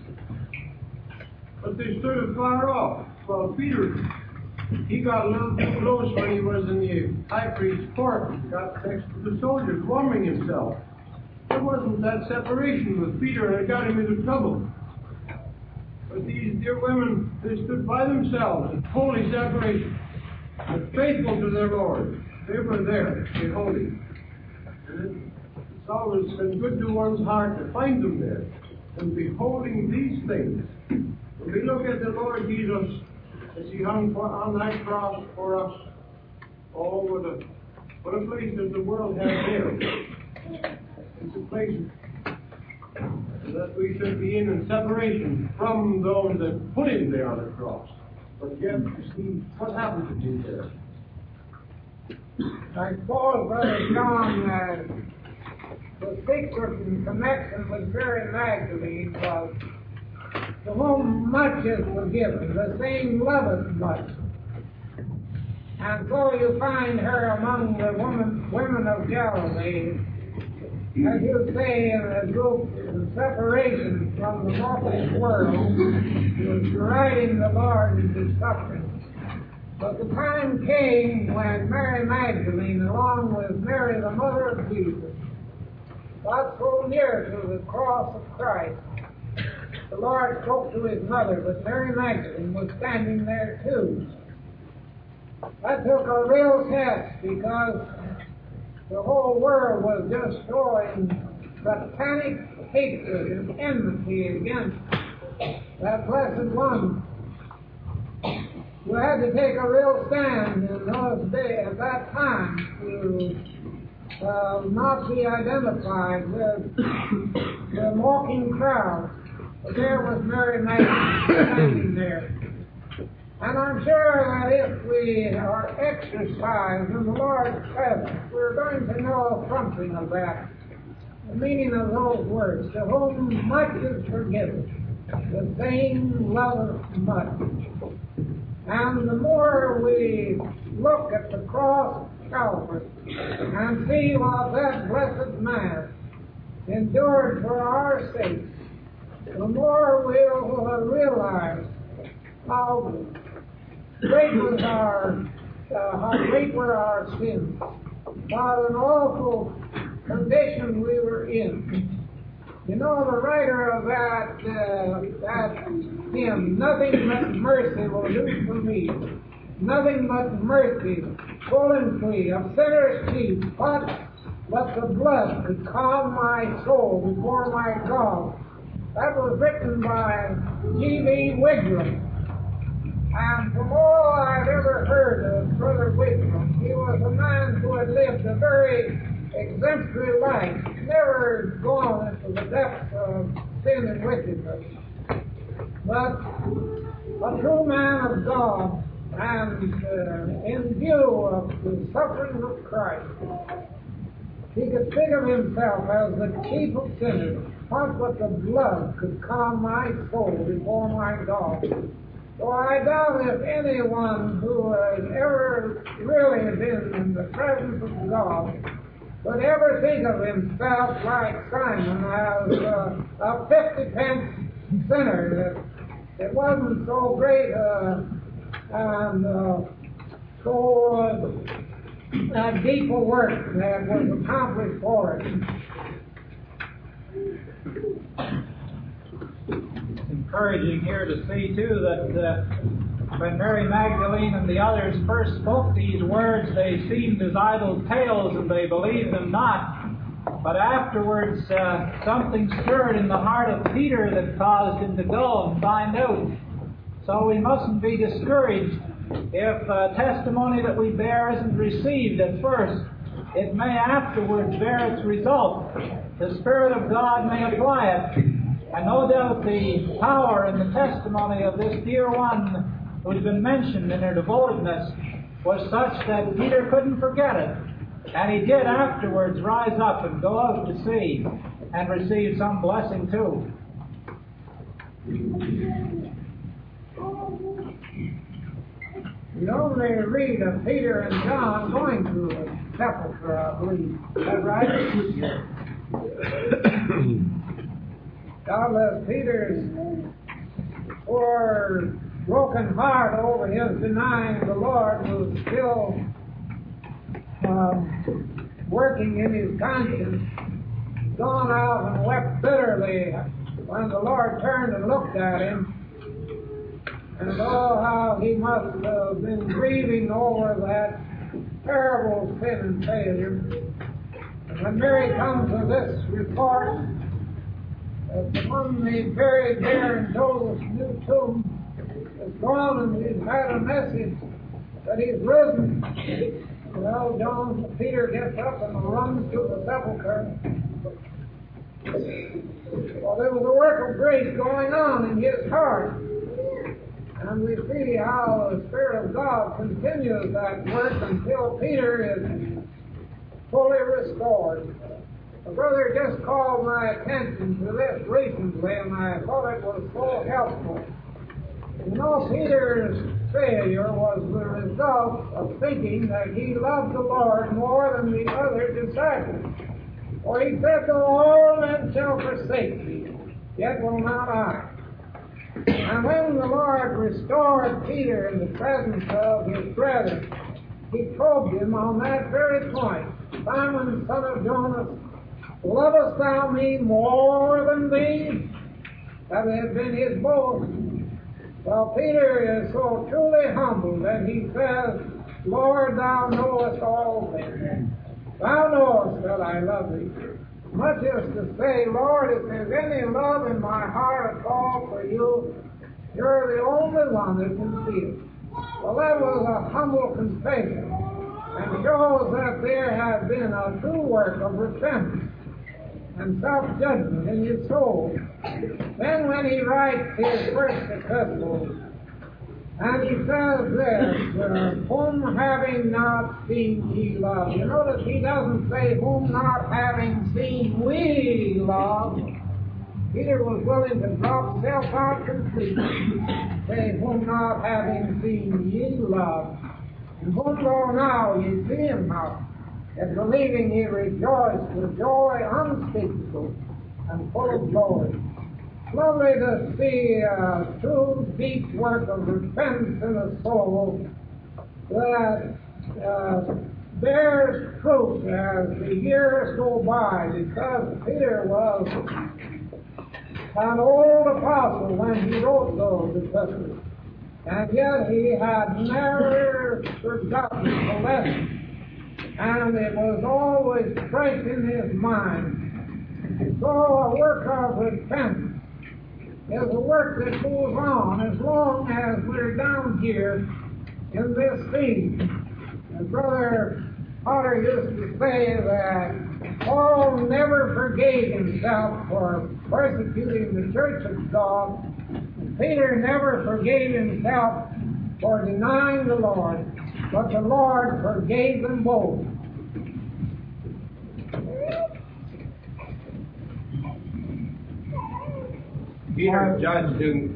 But they stood afar off. Well, Peter, he got a little too close when he was in the high priest's court. He got next to the soldiers, warming himself. There wasn't that separation with Peter, and it got him into trouble. But these dear women, they stood by themselves in holy separation, but faithful to their Lord. They were there, beholding. And it's always been good to one's heart to find them there, and beholding these things. When we look at the Lord Jesus as He hung on that cross for us, oh, what a place does the world have there. It's a place that we should be in separation from those that put Him there on the cross. But yet, you see, what happened to Him there? I suppose, Brother John, the secret in connection with Mary Magdalene was, to whom much is forgiven, the same loveth much. And so you find her among the women of Galilee, as you say, in a group in separation from the mocked world, who was deriding the Lord in His suffering. But the time came when Mary Magdalene, along with Mary, the mother of Jesus, got so near to the cross of Christ. The Lord spoke to His mother, but Mary Magdalene was standing there too. That took a real test, because the whole world was just showing satanic hatred and enmity against that blessed one. You had to take a real stand in those days, at that time, to not be identified with the mocking crowd. But there was Mary Magdalene standing there. And I'm sure that if we are exercised in the Lord's presence, we're going to know something of that. The meaning of those words, to whom much is forgiven, the same loveth much. And the more we look at the cross of Calvary and see what that blessed man endured for our sake, the more we'll realize how great were our sins, what an awful condition we were in. You know, the writer of that hymn, nothing but mercy will do for me. Nothing but mercy, full and free, of sinners' feet. What but the blood could calm my soul before my God. That was written by G.B. Wigram. And from all I've ever heard of Brother Wigram, he was a man who had lived a very exemplary life, never gone into the depths of sin and wickedness, but a true man of God, and in view of the sufferings of Christ, he could think of himself as the chief of sinners. What but the blood could calm my soul before my God. So I doubt if anyone who has ever really been in the presence of God would ever think of himself like Simon as a 50-pence sinner. It wasn't so great and so deep a work that was accomplished for it. It's encouraging here to see, too, that when Mary Magdalene and the others first spoke these words, they seemed as idle tales and they believed them not. But afterwards, something stirred in the heart of Peter that caused him to go and find out. So we mustn't be discouraged if testimony that we bear isn't received at first. It may afterwards bear its result. The Spirit of God may apply it. And no doubt the power and the testimony of this dear one who's been mentioned in her devotedness was such that Peter couldn't forget it. And he did afterwards rise up and go out to sea and receive some blessing too. We only read of Peter and John going to a sepulchre, I believe. Is that right? Doubtless Peter's poor broken heart over his denying the Lord was still working in his conscience, gone out and wept bitterly when the Lord turned and looked at him. And oh, how he must have been grieving over that terrible sin and failure. And when Mary comes with this report, that the one they buried there in Joseph's new tomb is gone, and he's had a message that he's risen. Well, Peter gets up and runs to the sepulchre. Well, there was a work of grace going on in his heart. And we see how the Spirit of God continues that work until Peter is fully restored. A brother just called my attention to this recently, and I thought it was so helpful. You know, Peter's failure was the result of thinking that he loved the Lord more than the other disciples. For he said, "Though all men shall forsake me, yet will not I." And when the Lord restored Peter in the presence of his brethren, he probed him on that very point. "Simon, son of Jonas, lovest thou me more than these?" That had been his boast. Well, Peter is so truly humble that he says, "Lord, thou knowest all things. Thou knowest that I love thee." Much as to say, "Lord, if there's any love in my heart at all for you, you're the only one that can see it." Well, that was a humble confession, and shows that there had been a true work of repentance and self-judgment in his soul. Then when he writes his first epistle, and he says this, "Whom having not seen ye love." You notice he doesn't say, "Whom not having seen we love." Peter was willing to drop self out completely, say, "Whom not having seen ye love, and whom though now ye see him not, and believing ye rejoice with joy unspeakable and full of glory." Lovely to see a true deep work of repentance in the soul that bears fruit as the years go by, because Peter was an old apostle when he wrote those epistles, and yet he had never forgotten the lesson and it was always fresh in his mind. So a work of repentance is a work that goes on as long as we're down here in this scene. And Brother Potter used to say that Paul never forgave himself for persecuting the church of God. Peter never forgave himself for denying the Lord, but the Lord forgave them both. Peter judged in.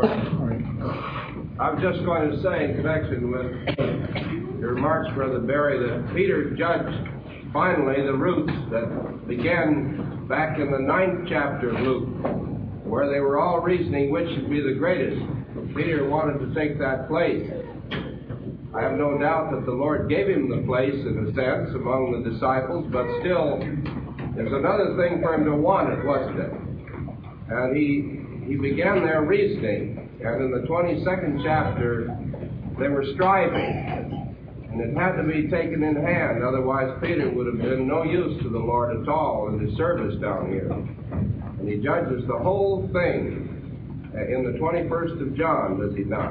I'm just going to say, in connection with your remarks, Brother Barry, that Peter judged finally the roots that began back in the 9th chapter of Luke, where they were all reasoning which should be the greatest. Peter wanted to take that place. I have no doubt that the Lord gave him the place, in a sense, among the disciples, but still, there's another thing for him to want it, wasn't it? And he began their reasoning, and in the 22nd chapter, they were striving, and it had to be taken in hand, otherwise Peter would have been no use to the Lord at all in his service down here. And he judges the whole thing in the 21st of John, does he not?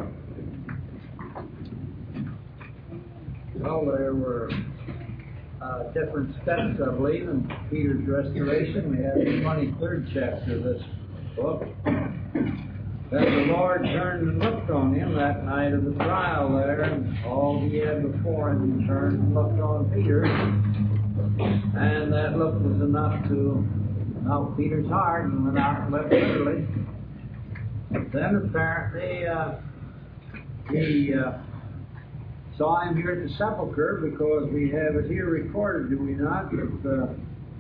Well, there were different steps, I believe, in Peter's restoration. We have the 23rd chapter of this book. That the Lord turned and looked on him that night of the trial there, and all he had before him turned and looked on Peter. And that look was enough to melt Peter's heart and went out and left bitterly. Then apparently he saw him here at the sepulchre, because we have it here recorded, do we not? That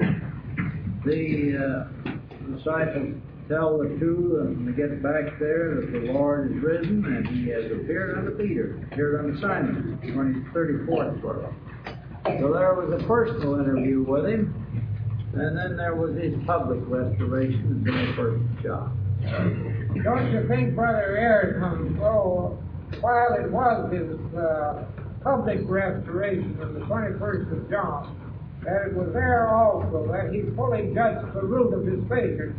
the disciples tell the two and they get back there that the Lord is risen and he has appeared unto Peter, appeared unto Simon, 34th verse. So there was a personal interview with him, and then there was his public restoration in the 1st John. Don't you think, Brother Ayrton, while it was his public restoration in the 21st of John, that it was there also that he fully judged the root of his failure?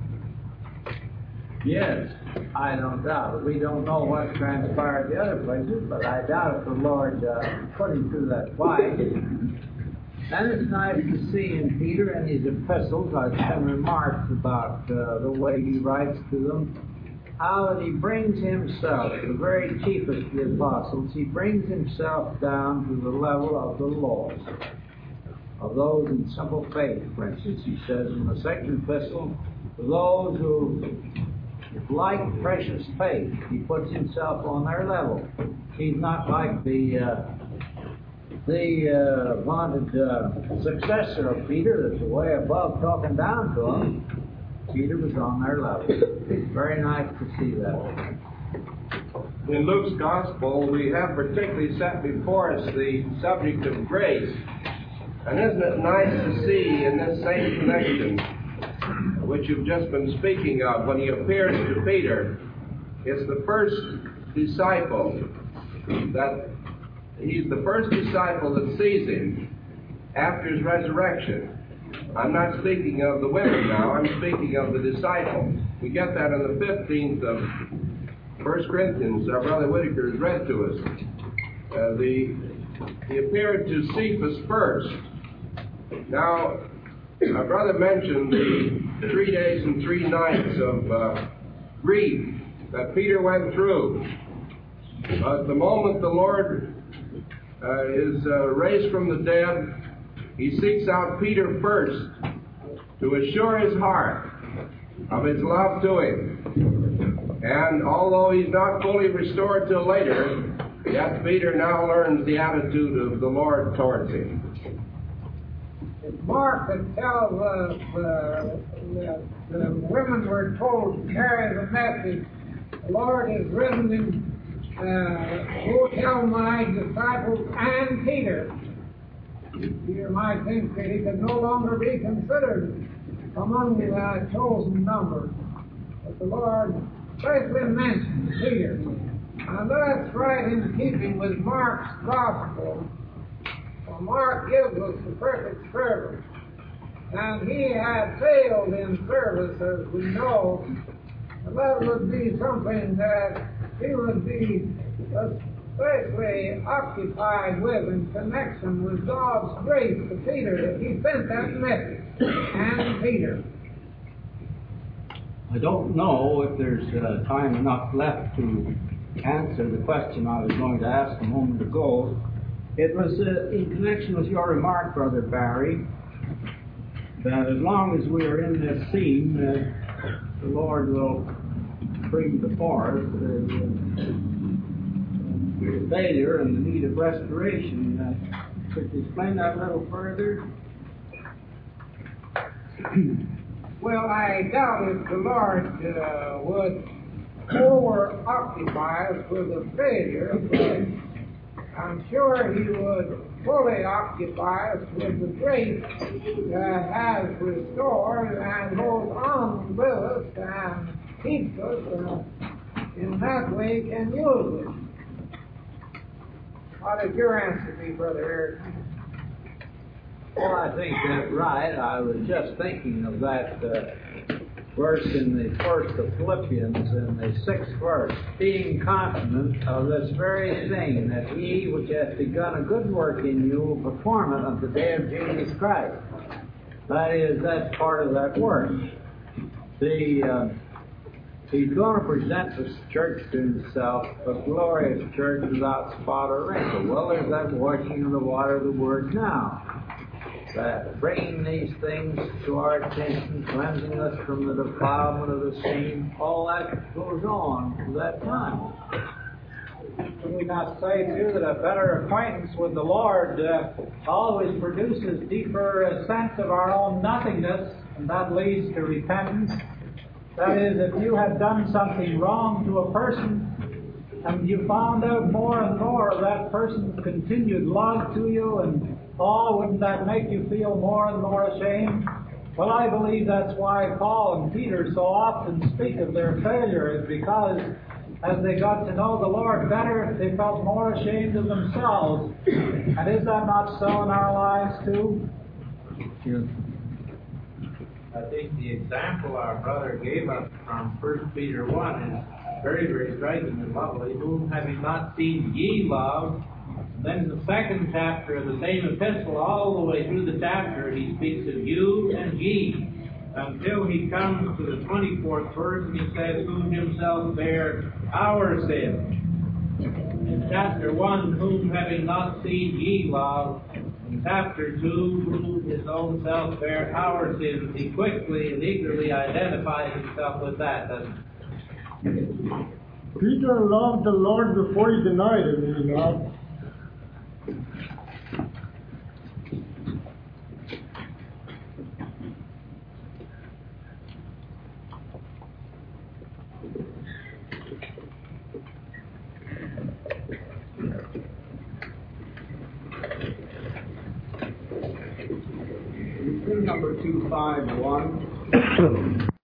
Yes, I don't doubt it. We don't know what transpired the other places, but I doubt if the Lord put him through that fight. And it's nice to see in Peter and his epistles, I've some remarks about the way he writes to them, how that he brings himself, the very chiefest of the apostles, he brings himself down to the level of the laws, of those in simple faith, for instance. He says in the 2nd epistle, those who like precious faith, he puts himself on their level. He's not like the vaunted successor of Peter that's way above talking down to him. Peter was on their level. It's very nice to see that. In Luke's Gospel, we have particularly set before us the subject of grace. And isn't it nice to see in this same connection, which you've just been speaking of, when he appears to Peter, it's the first disciple that he's the first disciple that sees him after his resurrection. I'm not speaking of the women now, I'm speaking of the disciples. We get that in the 15th of 1 Corinthians, our Brother Whitaker has read to us. He appeared to Cephas first. Now, our brother mentioned the 3 days and 3 nights of grief that Peter went through. But the moment the Lord is raised from the dead, he seeks out Peter first to assure his heart of his love to him. And although he's not fully restored till later, yet Peter now learns the attitude of the Lord towards him. Mark that tells us the women were told to carry the message, the Lord is risen in, go tell my disciples and Peter. Peter might think that he could no longer be considered among the chosen number, but the Lord especially mentions Peter. Now that's right in keeping with Mark's Gospel. Mark gives us the perfect servant. And he had failed in service, as we know. And that would be something that he would be especially occupied with in connection with God's grace to Peter, that he sent that message. And Peter. I don't know if there's time enough left to answer the question I was going to ask a moment ago. It was in connection with your remark, Brother Barry, that as long as we are in this scene, the Lord will bring before us the failure and the need of restoration. Could you explain that a little further? Well, I doubt if the Lord would over-occupy us with a failure, but I'm sure He would fully occupy us with the grace that has restored and goes on with us and keeps us, in that way can use it. What did your answer be, Brother Eric? Well, I think that's right. I was just thinking of that verse in the first of Philippians, in the 6th verse, being confident of this very thing, that he which hath begun a good work in you will perform it unto the day of Jesus Christ. That's part of that work. He's going to present this church to himself, a glorious church without spot or wrinkle. Well, there's that washing of the water of the Word now. That bringing these things to our attention, cleansing us from the defilement of the same, all that goes on to that time. Should we not say, too, that a better acquaintance with the Lord always produces deeper sense of our own nothingness, and that leads to repentance? That is, if you had done something wrong to a person, and you found out more and more of that person's continued love to you, and wouldn't that make you feel more and more ashamed? Well, I believe that's why Paul and Peter so often speak of their failure, is because as they got to know the Lord better, they felt more ashamed of themselves. And is that not so in our lives too? Yes. I think the example our brother gave us from 1 Peter 1 is very, very striking and lovely. Whom having not seen ye love. Then the second chapter of the same epistle, all the way through the chapter, he speaks of you and ye, until he comes to the 24th verse, and he says, whom himself bare our sins. In chapter 1, whom having not seen ye love. In chapter 2, whom his own self bare our sins. He quickly and eagerly identifies himself with that, doesn't he? Peter loved the Lord before he denied him, did he not? Number 251.